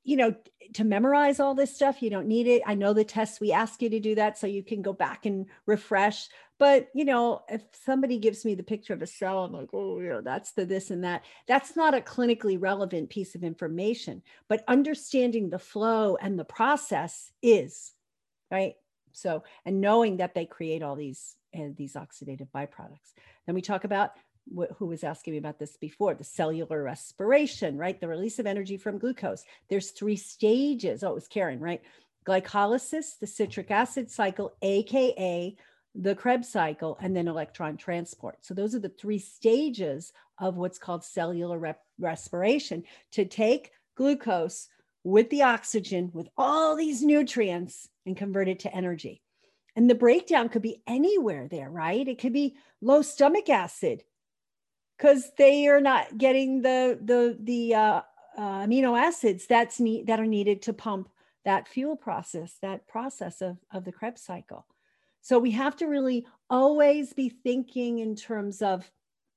Speaker 1: you know, to memorize all this stuff. You don't need it. I know the tests, we ask you to do that so you can go back and refresh. But, you know, if somebody gives me the picture of a cell, I'm like, oh, yeah, that's the this and that. That's not a clinically relevant piece of information, but understanding the flow and the process is, right? So, and knowing that they create all these, uh, these oxidative byproducts. Then we talk about who was asking me about this before, the cellular respiration, right? The release of energy from glucose. There's three stages. Oh, it was Karen, right? Glycolysis, the citric acid cycle, A K A the Krebs cycle, and then electron transport. So those are the three stages of what's called cellular rep- respiration, to take glucose with the oxygen, with all these nutrients, and convert it to energy. And the breakdown could be anywhere there, right? It could be low stomach acid, because they are not getting the the the uh, uh, amino acids that's need, that are needed to pump that fuel process, that process of, of the Krebs cycle. So we have to really always be thinking in terms of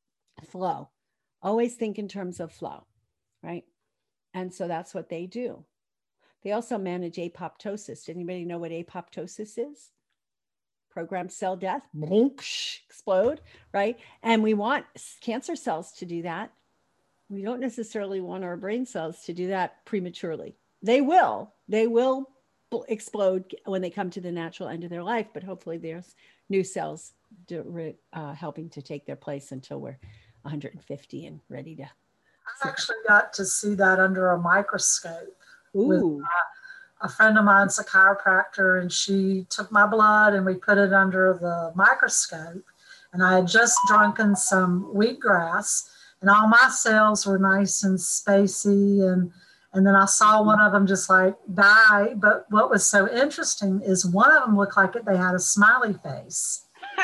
Speaker 1: flow, always think in terms of flow, right? And so that's what they do. They also manage apoptosis. Anybody know what apoptosis is? Programmed cell death, explode, right? And we want cancer cells to do that. We don't necessarily want our brain cells to do that prematurely. They will, they will explode when they come to the natural end of their life, but hopefully there's new cells to, uh, helping to take their place until we're one hundred fifty and ready to.
Speaker 4: I actually got to see that under a microscope.
Speaker 1: Ooh.
Speaker 4: With, uh, a friend of mine's a chiropractor, and she took my blood and we put it under the microscope. And I had just drunken some wheatgrass, and all my cells were nice and spacey. And, and then I saw one of them just like die. But what was so interesting is one of them looked like it, they had a smiley face.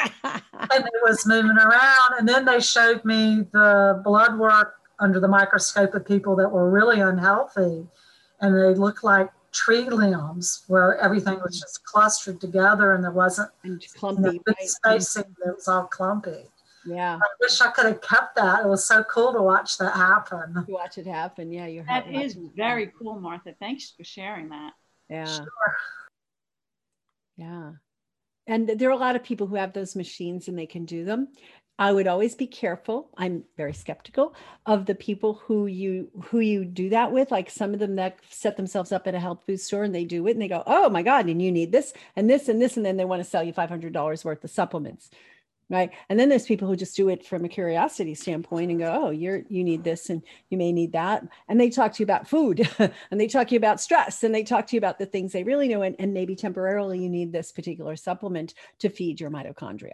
Speaker 4: And it was moving around. And then they showed me the blood work under the microscope of people that were really unhealthy. And they looked like tree limbs where everything was just clustered together and there wasn't
Speaker 1: and clumpy,
Speaker 4: you know, good
Speaker 1: right?
Speaker 4: spacing. It was all clumpy.
Speaker 1: Yeah.
Speaker 4: I wish I could have kept that. It was so cool to watch that happen.
Speaker 1: To watch it happen. Yeah. You're
Speaker 7: that is very cool, Martha. Thanks for sharing that.
Speaker 1: Yeah.
Speaker 4: Sure.
Speaker 1: Yeah. And there are a lot of people who have those machines and they can do them. I would always be careful. I'm very skeptical of the people who you who you do that with. Like some of them that set themselves up at a health food store and they do it and they go, oh my God, and you need this and this and this. And then they want to sell you five hundred dollars worth of supplements, right? And then there's people who just do it from a curiosity standpoint and go, oh, you're you need this and you may need that. And they talk to you about food and they talk to you about stress and they talk to you about the things they really know. And, and maybe temporarily you need this particular supplement to feed your mitochondria.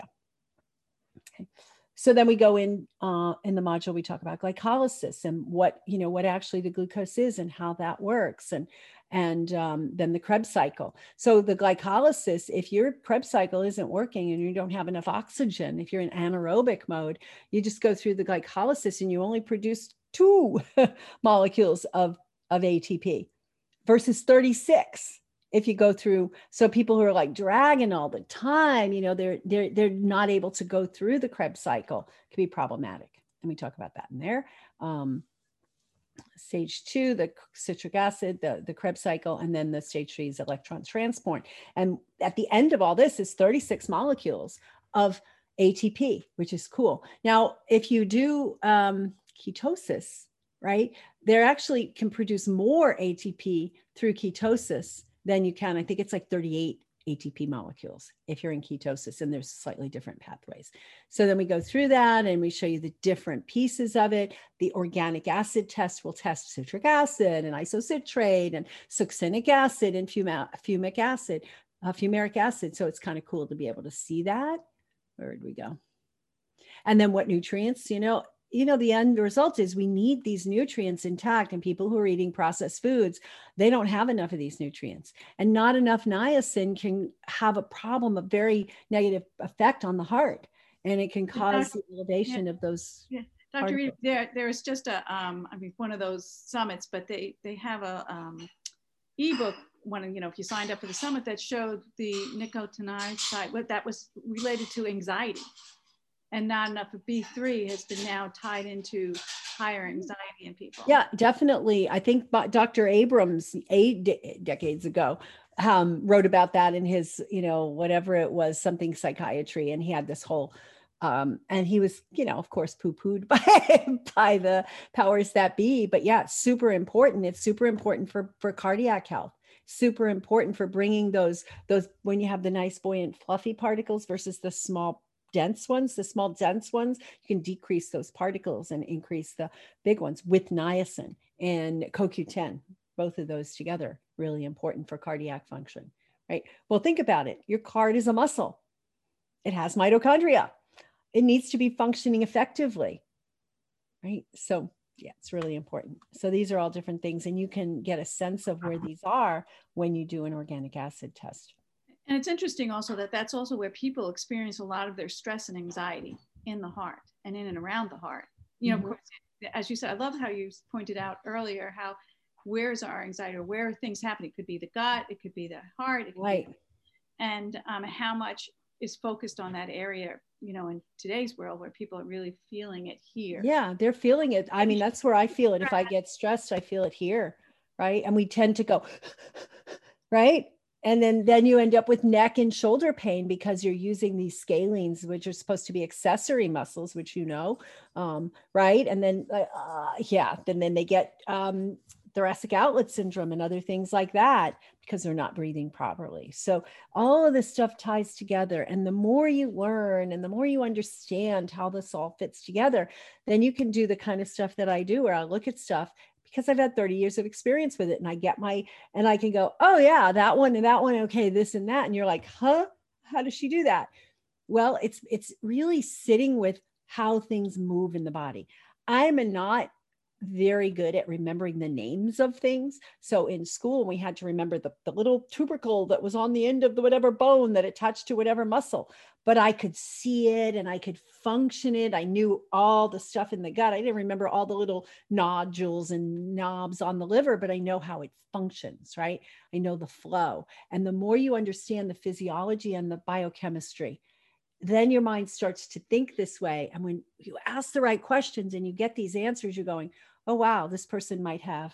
Speaker 1: Okay. So then we go in uh, in the module, we talk about glycolysis and what, you know, what actually the glucose is and how that works. And, and um, then the Krebs cycle. So the glycolysis, if your Krebs cycle isn't working and you don't have enough oxygen, if you're in anaerobic mode, you just go through the glycolysis and you only produce two molecules of, of A T P versus thirty-six. If you go through, so people who are like dragging all the time, you know, they're they're they're not able to go through the Krebs cycle. It can be problematic, and we talk about that in there. Um, stage two, the citric acid, the the Krebs cycle, and then the stage three is electron transport. And at the end of all this is thirty-six molecules of A T P, which is cool. Now, if you do um, ketosis, right, there actually can produce more A T P through ketosis then you can, I think it's like thirty-eight A T P molecules if you're in ketosis, and there's slightly different pathways. So then we go through that and we show you the different pieces of it. The organic acid test will test citric acid and isocitrate and succinic acid and fuma, fumic acid, uh, fumaric acid. So it's kind of cool to be able to see that. Where did we go? And then what nutrients, you know, you know, the end result is we need these nutrients intact, and people who are eating processed foods, they don't have enough of these nutrients, and not enough niacin can have a problem, a very negative effect on the heart, and it can cause the elevation
Speaker 7: yeah,
Speaker 1: of those.
Speaker 7: Yeah. Doctor Reed, there, there's just a, um, I mean, one of those summits, but they, they have a um, ebook, one, you know, if you signed up for the summit that showed the nicotinamide side, what that was related to anxiety. and not enough of B three has been now tied into higher anxiety in people.
Speaker 1: Yeah, definitely. I think Doctor Abrams, eight de- decades ago, um, wrote about that in his, you know, whatever it was, something psychiatry. And he had this whole, um, and he was, you know, of course, poo-pooed by, by the powers that be. But yeah, it's super important. It's super important for, for cardiac health. Super important for bringing those, those, when you have the nice buoyant fluffy particles versus the small dense ones, the small dense ones, you can decrease those particles and increase the big ones with niacin and C O Q ten. Both of those together, really important for cardiac function, right? Well, think about it. Your heart is a muscle. It has mitochondria. It needs to be functioning effectively, right? So yeah, it's really important. So these are all different things, and you can get a sense of where these are when you do an organic acid test.
Speaker 7: And it's interesting also that that's also where people experience a lot of their stress and anxiety in the heart and in and around the heart. You know, mm-hmm. Of course, as you said, I love how you pointed out earlier, how where's our anxiety or where are things happening? It could be the gut, it could be the heart, it could right. be, and um, how much is focused on that area, you know, in today's world where people are really feeling it here.
Speaker 1: Yeah, they're feeling it. I mean, that's where I feel it. If I get stressed, I feel it here, right? And we tend to go, right? And then, then you end up with neck and shoulder pain because you're using these scalenes, which are supposed to be accessory muscles, which you know, um, right? And then, uh, yeah, then, then they get um, thoracic outlet syndrome and other things like that because they're not breathing properly. So all of this stuff ties together. And the more you learn and the more you understand how this all fits together, then you can do the kind of stuff that I do where I look at stuff because I've had thirty years of experience with it, and I get my, and I can go, oh yeah, that one and that one. Okay. This and that. And you're like, huh, how does she do that? Well, it's, it's really sitting with how things move in the body. I'm a not very good at remembering the names of things. So in school, we had to remember the, the little tubercle that was on the end of the whatever bone that attached to whatever muscle, but I could see it and I could function it. I knew all the stuff in the gut. I didn't remember all the little nodules and knobs on the liver, but I know how it functions, right? I know the flow. And the more you understand the physiology and the biochemistry, then your mind starts to think this way. And when you ask the right questions and you get these answers, you're going, oh, wow, this person might have.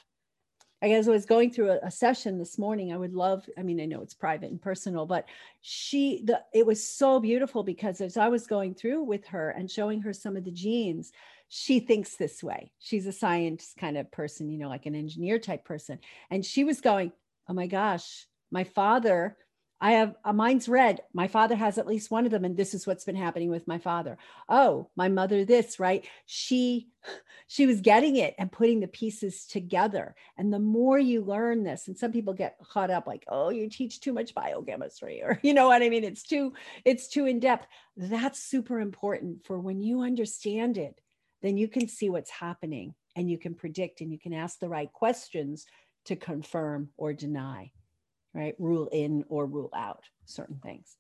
Speaker 1: I guess I was going through a, a session this morning. I would love, I mean, I know it's private and personal, but she, the, it was so beautiful because as I was going through with her and showing her some of the genes, she thinks this way. She's a science kind of person, you know, like an engineer type person. And she was going, oh my gosh, my father, I have, uh, mine's red. My father has at least one of them. And this is what's been happening with my father. Oh, my mother, this, right? She, she was getting it and putting the pieces together. And the more you learn this, and some people get caught up like, oh, you teach too much biochemistry, or, you know what I mean? It's too, it's too in depth. That's super important for when you understand it, then you can see what's happening and you can predict and you can ask the right questions to confirm or deny. Right? Rule in or rule out certain things.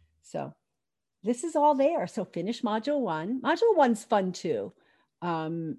Speaker 1: So this is all there. So finish module one. Module one's fun too. Um,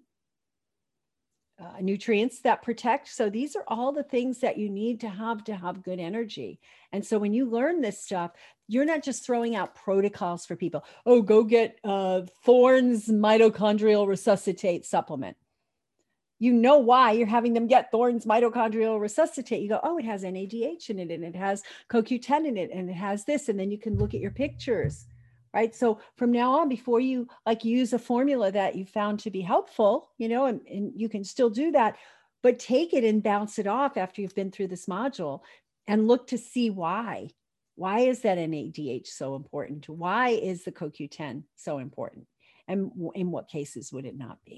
Speaker 1: uh, nutrients that protect. So these are all the things that you need to have to have good energy. And so when you learn this stuff, you're not just throwing out protocols for people. Oh, go get uh, Thorne's mitochondrial resuscitate supplement. You know why you're having them get Thorne's mitochondrial resuscitate. You go, oh, it has N A D H in it, and it has C O Q ten in it, and it has this, and then you can look at your pictures, right? So from now on, before you like use a formula that you found to be helpful, you know, and, and you can still do that, but take it and bounce it off after you've been through this module and look to see why. Why is that N A D H so important? Why is the C O Q ten so important? And in what cases would it not be?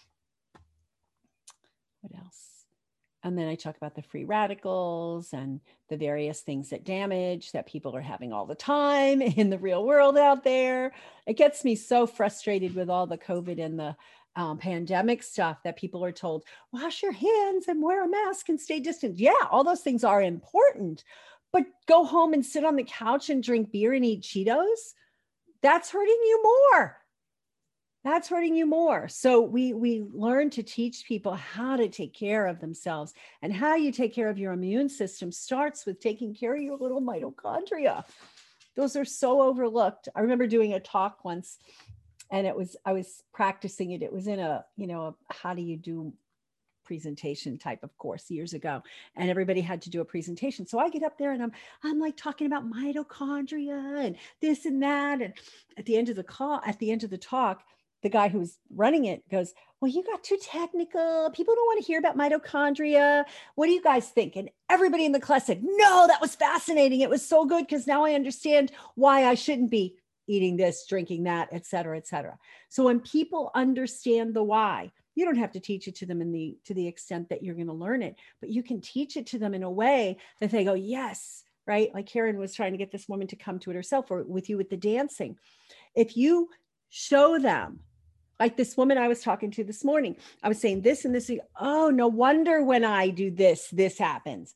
Speaker 1: What else? And then I talk about the free radicals and the various things that damage that people are having all the time in the real world out there. It gets me so frustrated with all the COVID and the um, pandemic stuff that people are told, wash your hands and wear a mask and stay distant. Yeah, all those things are important, but go home and sit on the couch and drink beer and eat Cheetos. That's hurting you more. That's hurting you more. So we, we learn to teach people how to take care of themselves, and how you take care of your immune system starts with taking care of your little mitochondria. Those are so overlooked. I remember doing a talk once and it was, I was practicing it. It was in a, you know, a, how do you do presentation type of course years ago, and everybody had to do a presentation. So I get up there and I'm, I'm like talking about mitochondria and this and that. And at the end of the call, at the end of the talk, the guy who's running it goes, well, you got too technical. People don't want to hear about mitochondria. What do you guys think? And everybody in the class said, no, that was fascinating. It was so good because now I understand why I shouldn't be eating this, drinking that, et cetera, et cetera. So when people understand the why, you don't have to teach it to them in the, to the extent that you're going to learn it, but you can teach it to them in a way that they go, yes, right? Like Karen was trying to get this woman to come to it herself, or with you with the dancing. If you show them, like this woman I was talking to this morning, I was saying this and this, oh, no wonder when I do this, this happens.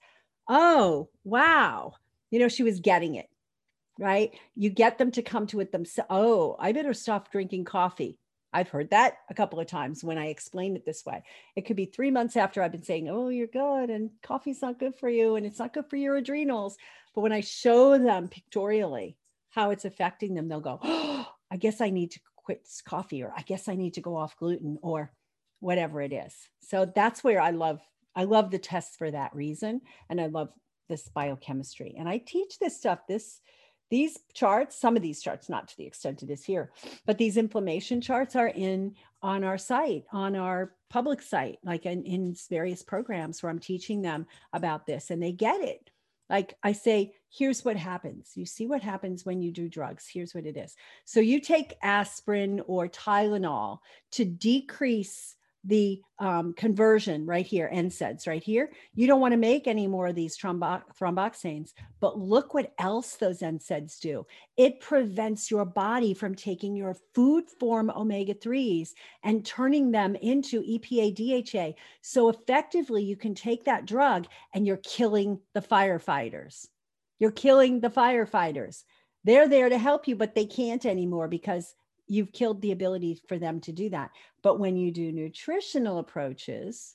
Speaker 1: Oh, wow. You know, she was getting it, right? You get them to come to it themselves. Oh, I better stop drinking coffee. I've heard that a couple of times when I explain it this way. It could be three months after I've been saying, oh, you're good, and coffee's not good for you, and it's not good for your adrenals. But when I show them pictorially how it's affecting them, they'll go, oh, I guess I need to quit coffee, or I guess I need to go off gluten, or whatever it is. So that's where I love, I love the tests for that reason. And I love this biochemistry. And I teach this stuff, this, these charts, some of these charts, not to the extent it is here, but these inflammation charts are in on our site, on our public site, like in, in various programs where I'm teaching them about this, and they get it. Like I say, here's what happens. You see what happens when you do drugs. Here's what it is. So you take aspirin or Tylenol to decrease the um, conversion right here, N SAIDs right here. You don't want to make any more of these thrombo thromboxanes, but look what else those N SAIDs do. It prevents your body from taking your food form omega threes and turning them into E P A D H A. So effectively you can take that drug and you're killing the firefighters. You're killing the firefighters. They're there to help you, but they can't anymore because you've killed the ability for them to do that. But when you do nutritional approaches,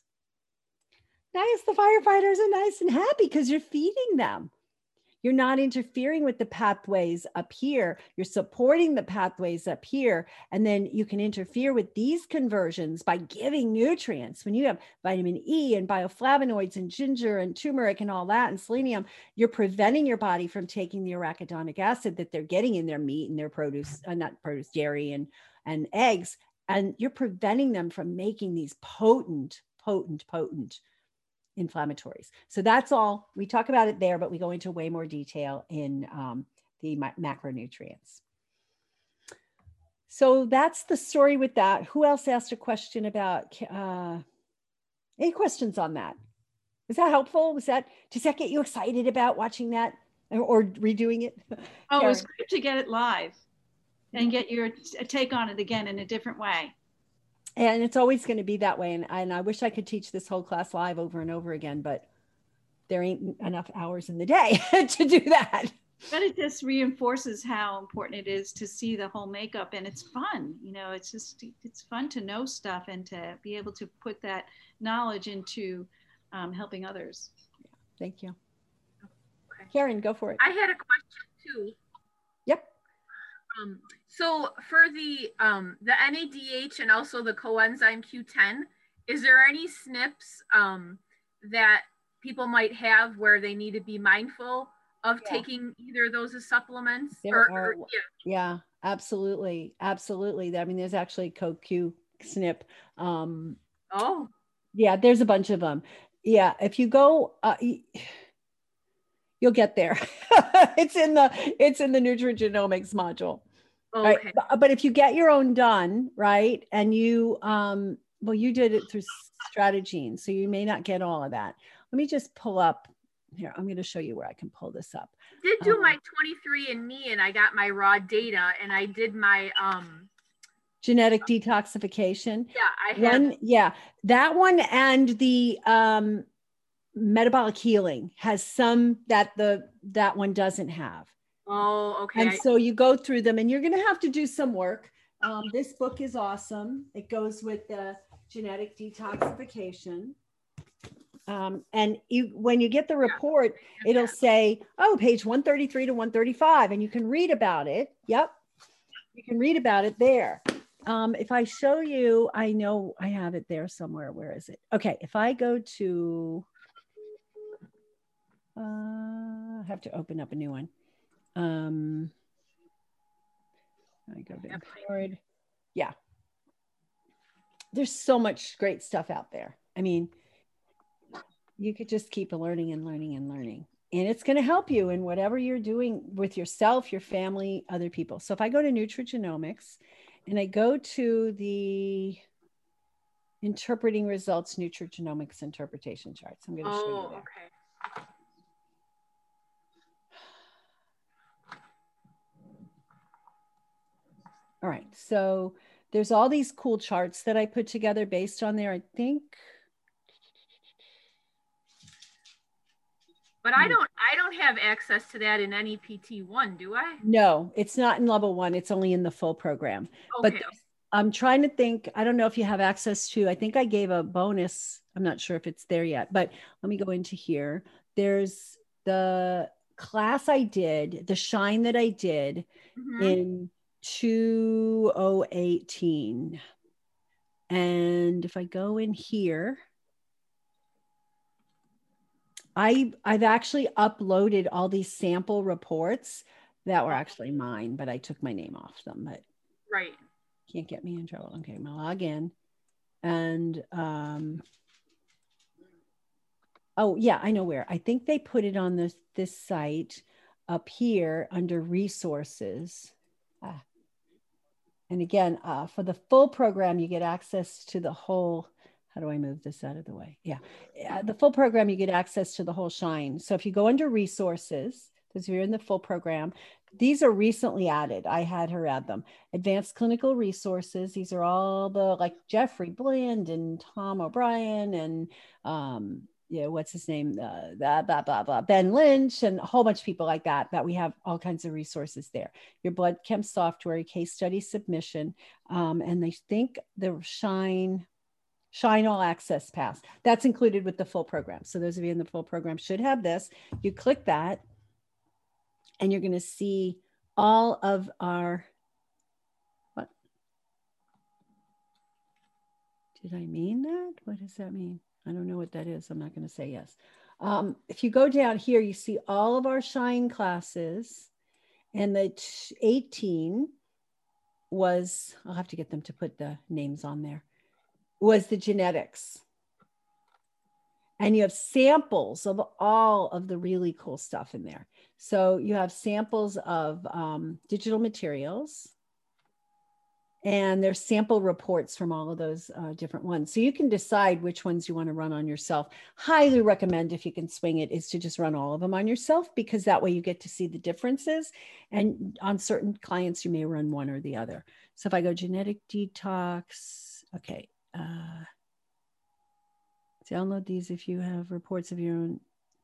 Speaker 1: nice, the firefighters are nice and happy because you're feeding them. You're not interfering with the pathways up here. You're supporting the pathways up here. And then you can interfere with these conversions by giving nutrients. When you have vitamin E and bioflavonoids and ginger and turmeric and all that and selenium, you're preventing your body from taking the arachidonic acid that they're getting in their meat and their produce, uh, not produce, dairy and, and eggs. And you're preventing them from making these potent, potent, potent inflammatories. So that's all. We talk about it there, but we go into way more detail in um, the ma macronutrients. So that's the story with that. Who else asked a question about, uh, any questions on that? Was that helpful? Was that, does that get you excited about watching that or, or redoing it?
Speaker 7: Oh, it was great to get it live and get your take on it again in a different way.
Speaker 1: And it's always going to be that way. And, and I wish I could teach this whole class live over and over again, but there ain't enough hours in the day to do that.
Speaker 7: But it just reinforces how important it is to see the whole makeup, and it's fun. You know, it's just, it's fun to know stuff and to be able to put that knowledge into um, helping others.
Speaker 1: Yeah, thank you. Okay. Karen, go for it.
Speaker 3: I had a question too.
Speaker 1: Yep.
Speaker 3: Um, so for the um, the N A D H and also the coenzyme Q ten, is there any S N Ps um, that people might have where they need to be mindful of yeah. taking either of those as supplements?
Speaker 1: There
Speaker 3: or,
Speaker 1: are,
Speaker 3: or, yeah.
Speaker 1: yeah, absolutely, absolutely. I mean, there's actually CoQ S N P. Um,
Speaker 3: oh,
Speaker 1: yeah, there's a bunch of them. Yeah, if you go. Uh, You'll get there. it's in the it's in the nutrigenomics module.
Speaker 3: Oh,
Speaker 1: right?
Speaker 3: okay.
Speaker 1: But, but if you get your own done, right, and you um well, you did it through Strategene, so you may not get all of that. Let me just pull up here. I'm going to show you where I can pull this up.
Speaker 3: I did do
Speaker 1: um,
Speaker 3: my twenty-three and me, and I got my raw data, and I did my um
Speaker 1: genetic detoxification.
Speaker 3: Yeah, I have.
Speaker 1: One, yeah, that one and the um. metabolic healing has some that the that one doesn't have.
Speaker 3: Oh, okay.
Speaker 1: And so you go through them and you're going to have to do some work. Um, this book is awesome. It goes with the genetic detoxification. Um, and you, when you get the report, yeah. it'll say, oh, page one thirty-three to one thirty-five, and you can read about it. Yep. You can read about it there. Um, if I show you, I know I have it there somewhere. Where is it? Okay, if I go to, uh, I have to open up a new one. Um, I go to Empowered. Yeah. There's so much great stuff out there. I mean, you could just keep learning and learning and learning. And it's going to help you in whatever you're doing with yourself, your family, other people. So if I go to Nutrigenomics and I go to the Interpreting Results Nutrigenomics Interpretation Charts, I'm going to show you
Speaker 3: Oh,
Speaker 1: that.
Speaker 3: okay.
Speaker 1: All right. So there's all these cool charts that I put together based on there. I think.
Speaker 3: But I don't I don't have access to that in any P T one, do I?
Speaker 1: No, it's not in level one. It's only in the full program.
Speaker 3: Okay.
Speaker 1: But I'm trying to think, I don't know if you have access to, I think I gave a bonus. I'm not sure if it's there yet, but let me go into here. There's the class I did, the Shine that I did mm-hmm. in two thousand eighteen. And if I go in here, I, I've actually uploaded all these sample reports that were actually mine, but I took my name off them, but
Speaker 3: right.
Speaker 1: Can't get me in trouble. Okay, I'm gonna log in. And, um, oh yeah, I know where. I think they put it on this, this site up here under resources. Ah. And again, uh, for the full program, you get access to the whole, how do I move this out of the way? Yeah, uh, the full program, you get access to the whole Shine. So if you go under resources, because you're in the full program, these are recently added. I had her add them. Advanced clinical resources. These are all the, like Jeffrey Bland and Tom O'Brien and, um, yeah, what's his name? Uh, blah, blah, blah, blah, Ben Lynch and a whole bunch of people like that, that we have all kinds of resources there. Your blood chem software, case study submission. Um, and they think the Shine, Shine All Access Pass. That's included with the full program. So those of you in the full program should have this. You click that and you're going to see all of our, what? Did I mean that? What does that mean? I don't know what that is. I'm not going to say yes. Um, if you go down here, you see all of our Shine classes, and the eighteen was, I'll have to get them to put the names on there, was the genetics. And you have samples of all of the really cool stuff in there. So you have samples of um, digital materials, and there's sample reports from all of those uh, different ones. So you can decide which ones you want to run on yourself. Highly recommend, if you can swing it, is to just run all of them on yourself, because that way you get to see the differences. And on certain clients, you may run one or the other. So if I go genetic detox, okay. Uh, download these if you have reports of your own.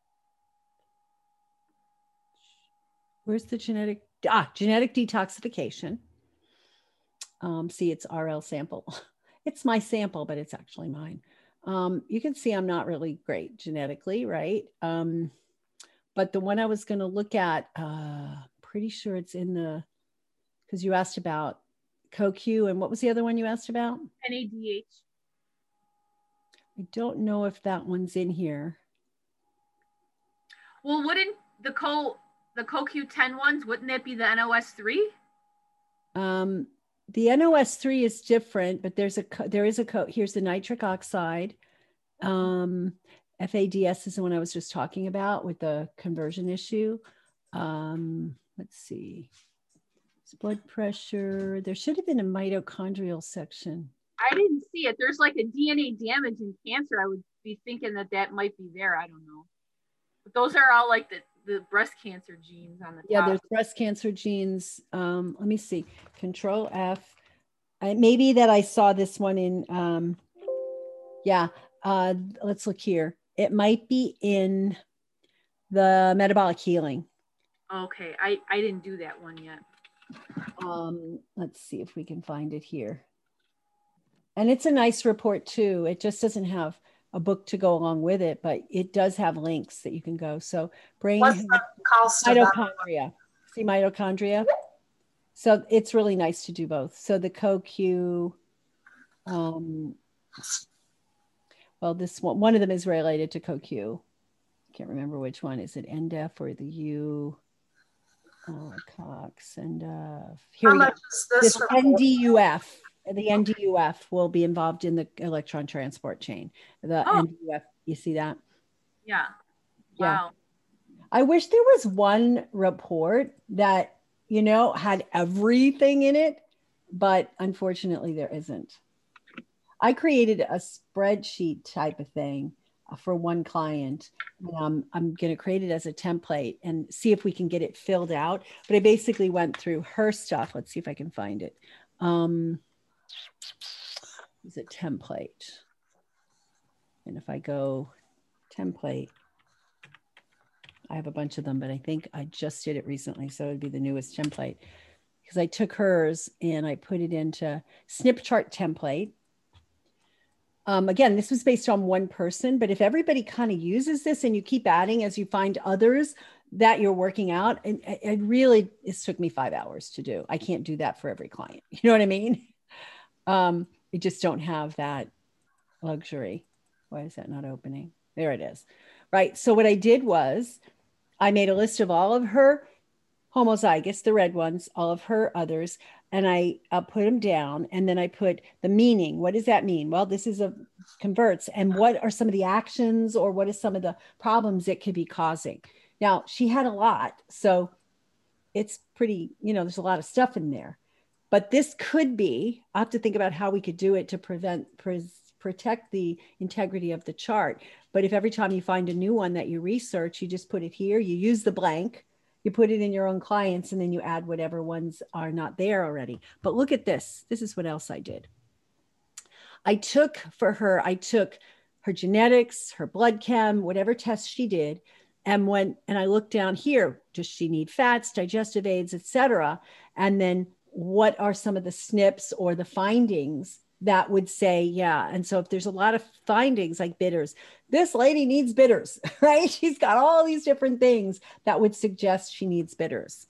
Speaker 1: Where's the genetic, ah, genetic detoxification. Um, see, it's R L sample. It's my sample, but it's actually mine. Um, you can see I'm not really great genetically, right? Um, but the one I was going to look at, uh, pretty sure it's in the, because you asked about C O Q, and what was the other one you asked about?
Speaker 3: N A D H.
Speaker 1: I don't know if that one's in here.
Speaker 3: Well, wouldn't the co the C O Q ten ones, wouldn't that be the N O S three?
Speaker 1: Um, the N O S three is different, but there's a there is a code. Here's the nitric oxide. Um, F A D S is the one I was just talking about with the conversion issue. Um, let's see. It's blood pressure. There should have been a mitochondrial section.
Speaker 3: I didn't see it. There's like a D N A damage in cancer. I would be thinking that that might be there. I don't know. But those are all like the, the breast cancer genes on the top.
Speaker 1: Yeah, there's breast cancer genes. Um, let me see. Control F. I, maybe that I saw this one in, um, yeah. Uh, let's look here. It might be in the metabolic healing.
Speaker 3: Okay, I, I didn't do that one yet.
Speaker 1: Um, let's see if we can find it here. And it's a nice report too. It just doesn't have a book to go along with it, but it does have links that you can go. So brain,
Speaker 4: What's the cost
Speaker 1: mitochondria. See mitochondria? So it's really nice to do both. So the CoQ, um, well, this one, one of them is related to CoQ. I can't remember which one. Is it N D E F or the U? Oh, Cox and uh, here
Speaker 4: How
Speaker 1: we go.
Speaker 4: much is this
Speaker 1: This
Speaker 4: report?
Speaker 1: N D U F, the N D U F will be involved in the electron transport chain. The
Speaker 3: Oh.
Speaker 1: N D U F, you see that?
Speaker 3: Yeah.
Speaker 1: Yeah.
Speaker 3: Wow.
Speaker 1: I wish there was one report that, you know, had everything in it, but unfortunately there isn't. I created a spreadsheet type of thing for one client. Um, I'm going to create it as a template and see if we can get it filled out. But I basically went through her stuff. Let's see if I can find it. Um, it's a template. And if I go template, I have a bunch of them, but I think I just did it recently. So it'd be the newest template because I took hers and I put it into snip chart template. Um, again, this was based on one person, but if everybody kind of uses this and you keep adding as you find others that you're working out, and it really, it took me five hours to do. I can't do that for every client. You know what I mean? Um, you just don't have that luxury. Why is that not opening? There it is. Right. So what I did was I made a list of all of her homozygous, the red ones, all of her others, and I uh, put them down. And then I put the meaning. What does that mean? Well, this is a converts. And what are some of the actions or what are some of the problems it could be causing? Now, she had a lot. So it's pretty, you know, there's a lot of stuff in there. But this could be, I have to think about how we could do it to prevent, pre- protect the integrity of the chart. But if every time you find a new one that you research, you just put it here, you use the blank, you put it in your own clients, and then you add whatever ones are not there already. But look at this. This is what else I did. I took for her, I took her genetics, her blood chem, whatever tests she did, and went, and I looked down here, does she need fats, digestive aids, et cetera? And then what are some of the S N Ps or the findings that would say, yeah. And so if there's a lot of findings like bitters, this lady needs bitters, right? She's got all these different things that would suggest she needs bitters.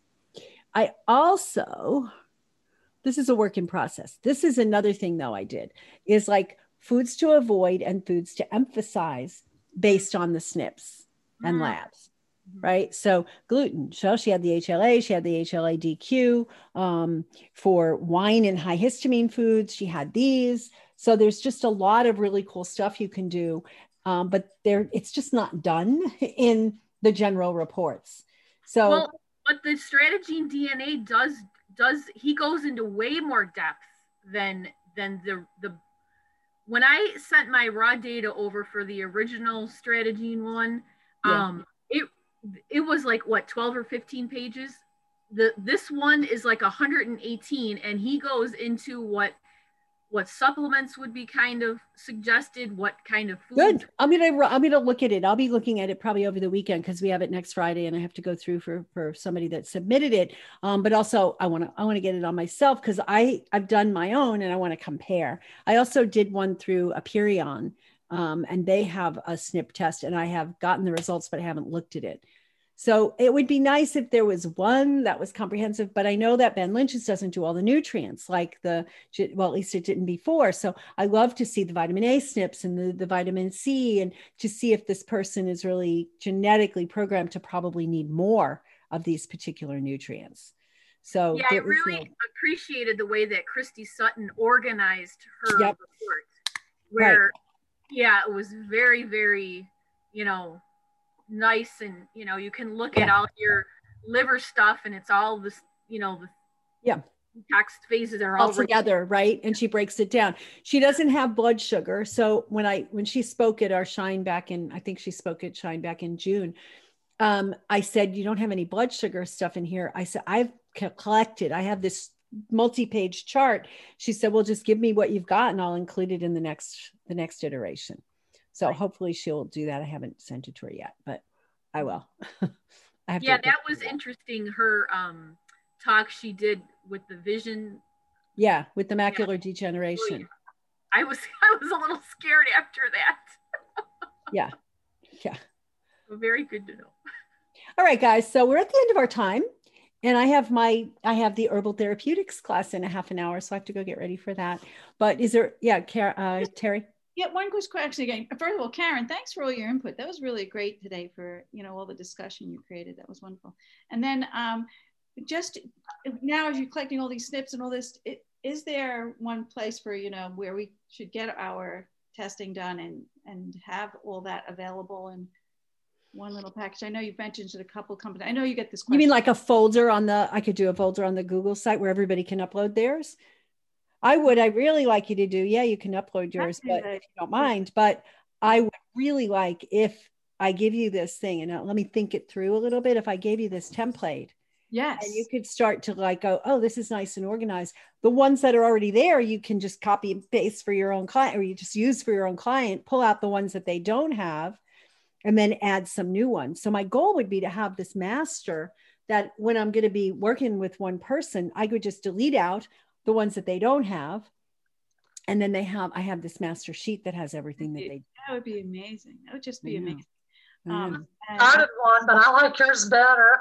Speaker 1: I also, this is a work in process. This is another thing though I did, is like foods to avoid and foods to emphasize based on the S N Ps and labs. Right. So gluten, so she had the H L A, she had the H L A D Q um, for wine and high histamine foods. She had these. So there's just a lot of really cool stuff you can do. Um, but there, it's just not done in the general reports. So,
Speaker 3: well, but the Strategene D N A does, does, he goes into way more depth than, than the, the, when I sent my raw data over for the original Strategene one,
Speaker 1: yeah.
Speaker 3: um, it, it was like what, twelve or fifteen pages. The this one is like one hundred eighteen, and he goes into what what supplements would be kind of suggested, what kind of food.
Speaker 1: Good. I'm gonna I'm gonna look at it. I'll be looking at it probably over the weekend because we have it next Friday, and I have to go through for for somebody that submitted it. Um, but also I want to I want to get it on myself because I I've done my own and I want to compare. I also did one through Aperion. Um, and they have a S N P test, and I have gotten the results, but I haven't looked at it. So it would be nice if there was one that was comprehensive, but I know that Ben Lynch's doesn't do all the nutrients like the, well, at least it didn't before. So I love to see the vitamin A S N Ps and the, the vitamin C, and to see if this person is really genetically programmed to probably need more of these particular nutrients. So
Speaker 3: yeah, I really no... appreciated the way that Christy Sutton organized her
Speaker 1: yep.
Speaker 3: report, where
Speaker 1: right.
Speaker 3: yeah, it was very, very, you know, nice. And, you know, you can look yeah. at all your liver stuff and it's all this, you know, the
Speaker 1: yeah.
Speaker 3: detox phases are
Speaker 1: all
Speaker 3: all
Speaker 1: together, right? And she breaks it down. She doesn't have blood sugar. So when I, when she spoke at our Shine back in, I think she spoke at Shine back in June, um, I said, you don't have any blood sugar stuff in here. I said, I've collected, I have this multi-page chart. She said, well, just give me what you've got and I'll include it in the next the next iteration. So hopefully she'll do that. I haven't sent it to her yet, but I will. I have
Speaker 3: yeah,
Speaker 1: to
Speaker 3: that was that. interesting. Her um talk she did with the vision.
Speaker 1: Yeah, with the macular yeah. degeneration.
Speaker 3: I was I was a little scared after that.
Speaker 1: yeah. Yeah.
Speaker 3: So very good to know.
Speaker 1: All right, guys. So we're at the end of our time. and I have my, I have the herbal therapeutics class in a half an hour. So I have to go get ready for that. But is there, yeah, Car- uh, Terry?
Speaker 7: Yeah, one quick question again. First of all, Karen, thanks for all your input. That was really great today for, you know, all the discussion you created. That was wonderful. And then um, just now as you're collecting all these snips and all this, it, is there one place for, you know, where we should get our testing done and, and have all that available in one little package? I know you've mentioned a couple companies. I know you get this question.
Speaker 1: You mean like a folder on the, I could do a folder on the Google site where everybody can upload theirs? I would, I really like you to do, yeah, you can upload yours, but if you don't mind, but I would really like if I give you this thing and let me think it through a little bit. If I gave you this template,
Speaker 7: yes,
Speaker 1: and you could start to like go, oh, this is nice and organized. The ones that are already there, you can just copy and paste for your own client, or you just use for your own client, pull out the ones that they don't have, and then add some new ones. So my goal would be to have this master that when I'm going to be working with one person, I could just delete out the ones that they don't have. And then they have, I have this master sheet that has everything that they do.
Speaker 7: That would be amazing. That would just be amazing.
Speaker 1: Um,
Speaker 4: I did one, but I like yours better.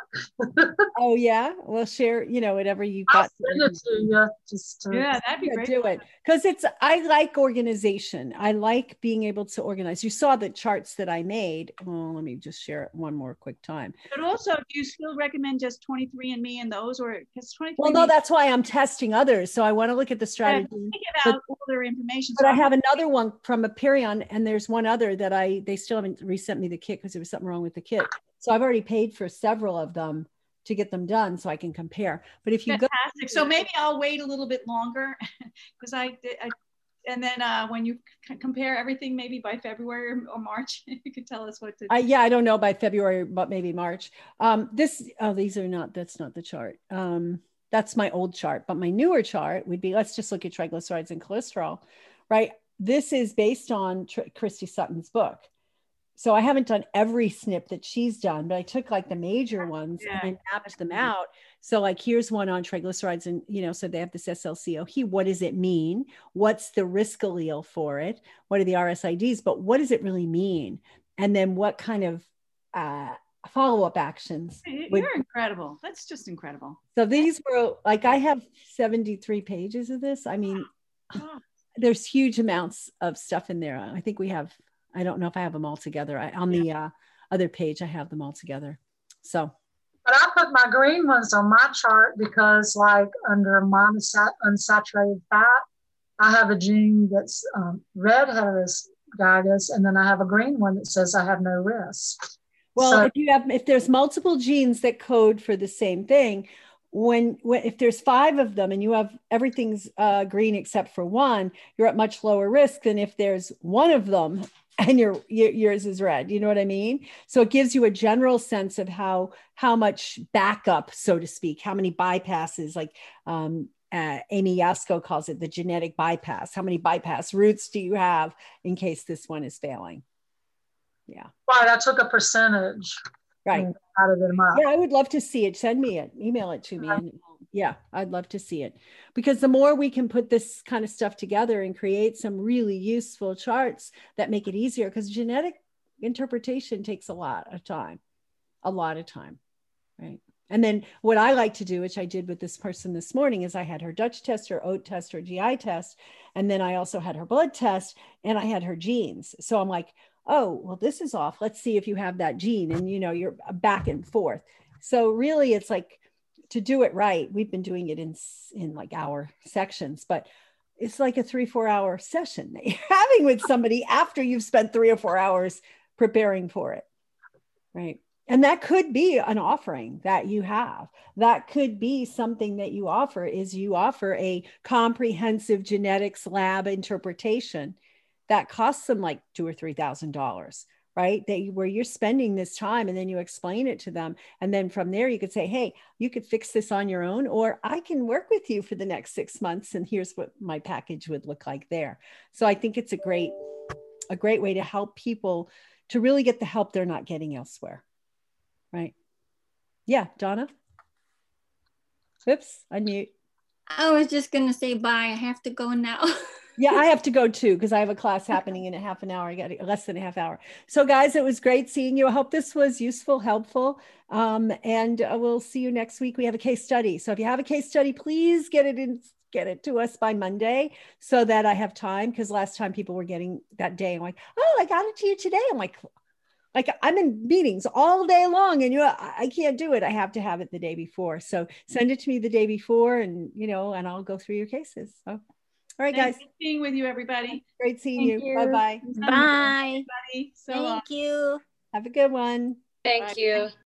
Speaker 1: Oh yeah, well share, you know, whatever you got.
Speaker 4: I'll send it to you. Just to,
Speaker 7: yeah, that'd be
Speaker 1: yeah,
Speaker 7: great.
Speaker 1: Do it because it's. I like organization. I like being able to organize. You saw the charts that I made. Well, let me just share it one more quick time.
Speaker 7: But also, do you still recommend just twenty-three and me and those, or because twenty-three?
Speaker 1: Well, no, that's why I'm testing others. So I want to look at the strategy.
Speaker 7: Yeah, think about but, all their information.
Speaker 1: But
Speaker 7: so
Speaker 1: I have another one from Aperion, and there's one other that I. They still haven't resent me the kit because there was something wrong with the kit. So I've already paid for several of them to get them done so I can compare. But if you
Speaker 7: Fantastic.
Speaker 1: go,
Speaker 7: so maybe I'll wait a little bit longer because I, I, and then uh, when you compare everything, maybe by February or March, you could tell us what to do.
Speaker 1: Uh, yeah, I don't know by February, but maybe March. Um, this, oh, these are not, that's not the chart. Um, that's my old chart, but my newer chart would be, let's just look at triglycerides and cholesterol, right? This is based on Tr- Christy Sutton's book. So I haven't done every snip that she's done, but I took like the major ones yeah. and I mapped them out. So like, here's one on triglycerides and, you know, so they have this S L C O. What does it mean? What's the risk allele for it? What are the R S I Ds? But what does it really mean? And then what kind of uh, follow-up actions?
Speaker 7: You're
Speaker 1: would...
Speaker 7: incredible. That's just incredible.
Speaker 1: So these were like, I have seventy-three pages of this. I mean, oh. There's huge amounts of stuff in there. I think we have, I don't know if I have them all together. I, on the uh, other page, I have them all together. So.
Speaker 4: But I put my green ones on my chart because like under monounsaturated fat, I have a gene that's um, red heterozygous, and then I have a green one that says I have no risk.
Speaker 1: Well,
Speaker 4: so,
Speaker 1: if you have, if there's multiple genes that code for the same thing, when, when if there's five of them and you have everything's uh, green except for one, you're at much lower risk than if there's one of them and your, your yours is red. You know what I mean? So it gives you a general sense of how how much backup, so to speak, how many bypasses, like um, uh, Amy Yasko calls it the genetic bypass. How many bypass routes do you have in case this one is failing? Yeah.
Speaker 4: Right. I took a percentage.
Speaker 1: Right.
Speaker 4: Out of them up.
Speaker 1: Yeah, I would love to see it. Send me it, email it to me. And yeah, I'd love to see it because the more we can put this kind of stuff together and create some really useful charts that make it easier, because genetic interpretation takes a lot of time, a lot of time, right? And then what I like to do, which I did with this person this morning, is I had her Dutch test, her O A T test, her G I test, and then I also had her blood test and I had her genes. So I'm like, oh, well, this is off. Let's see if you have that gene. And, you know, you're back and forth. So really, it's like to do it right. We've been doing it in, in like hour sections, but it's like a three, four hour session that you're having with somebody after you've spent three or four hours preparing for it. Right. And that could be an offering that you have. That could be something that you offer is you offer a comprehensive genetics lab interpretation that costs them like two or three thousand dollars, right? That you, where you're spending this time and then you explain it to them, and then from there you could say, "Hey, you could fix this on your own, or I can work with you for the next six months, and here's what my package would look like there." So I think it's a great, a great way to help people to really get the help they're not getting elsewhere, right? Yeah, Donna. Oops, unmute.
Speaker 10: I was just gonna say bye. I have to go now.
Speaker 1: Yeah, I have to go too because I have a class happening in a half an hour. I got less than a half hour. So guys, it was great seeing you. I hope this was useful, helpful. Um, and uh, we'll see you next week. We have a case study. So if you have a case study, please get it in, get it to us by Monday so that I have time. Because last time people were getting that day. I'm like, oh, I got it to you today. I'm like, like I'm in meetings all day long and you know, I can't do it. I have to have it the day before. So send it to me the day before and, you know, and I'll go through your cases. So. All right,
Speaker 7: Thanks
Speaker 1: guys.
Speaker 7: for being with you, everybody.
Speaker 1: Great seeing
Speaker 10: Thank
Speaker 1: you.
Speaker 10: you.
Speaker 1: Bye-bye.
Speaker 10: Bye.
Speaker 7: Everybody. So
Speaker 8: Thank
Speaker 7: long.
Speaker 8: you.
Speaker 1: Have a good one.
Speaker 11: Thank
Speaker 7: Bye.
Speaker 11: you.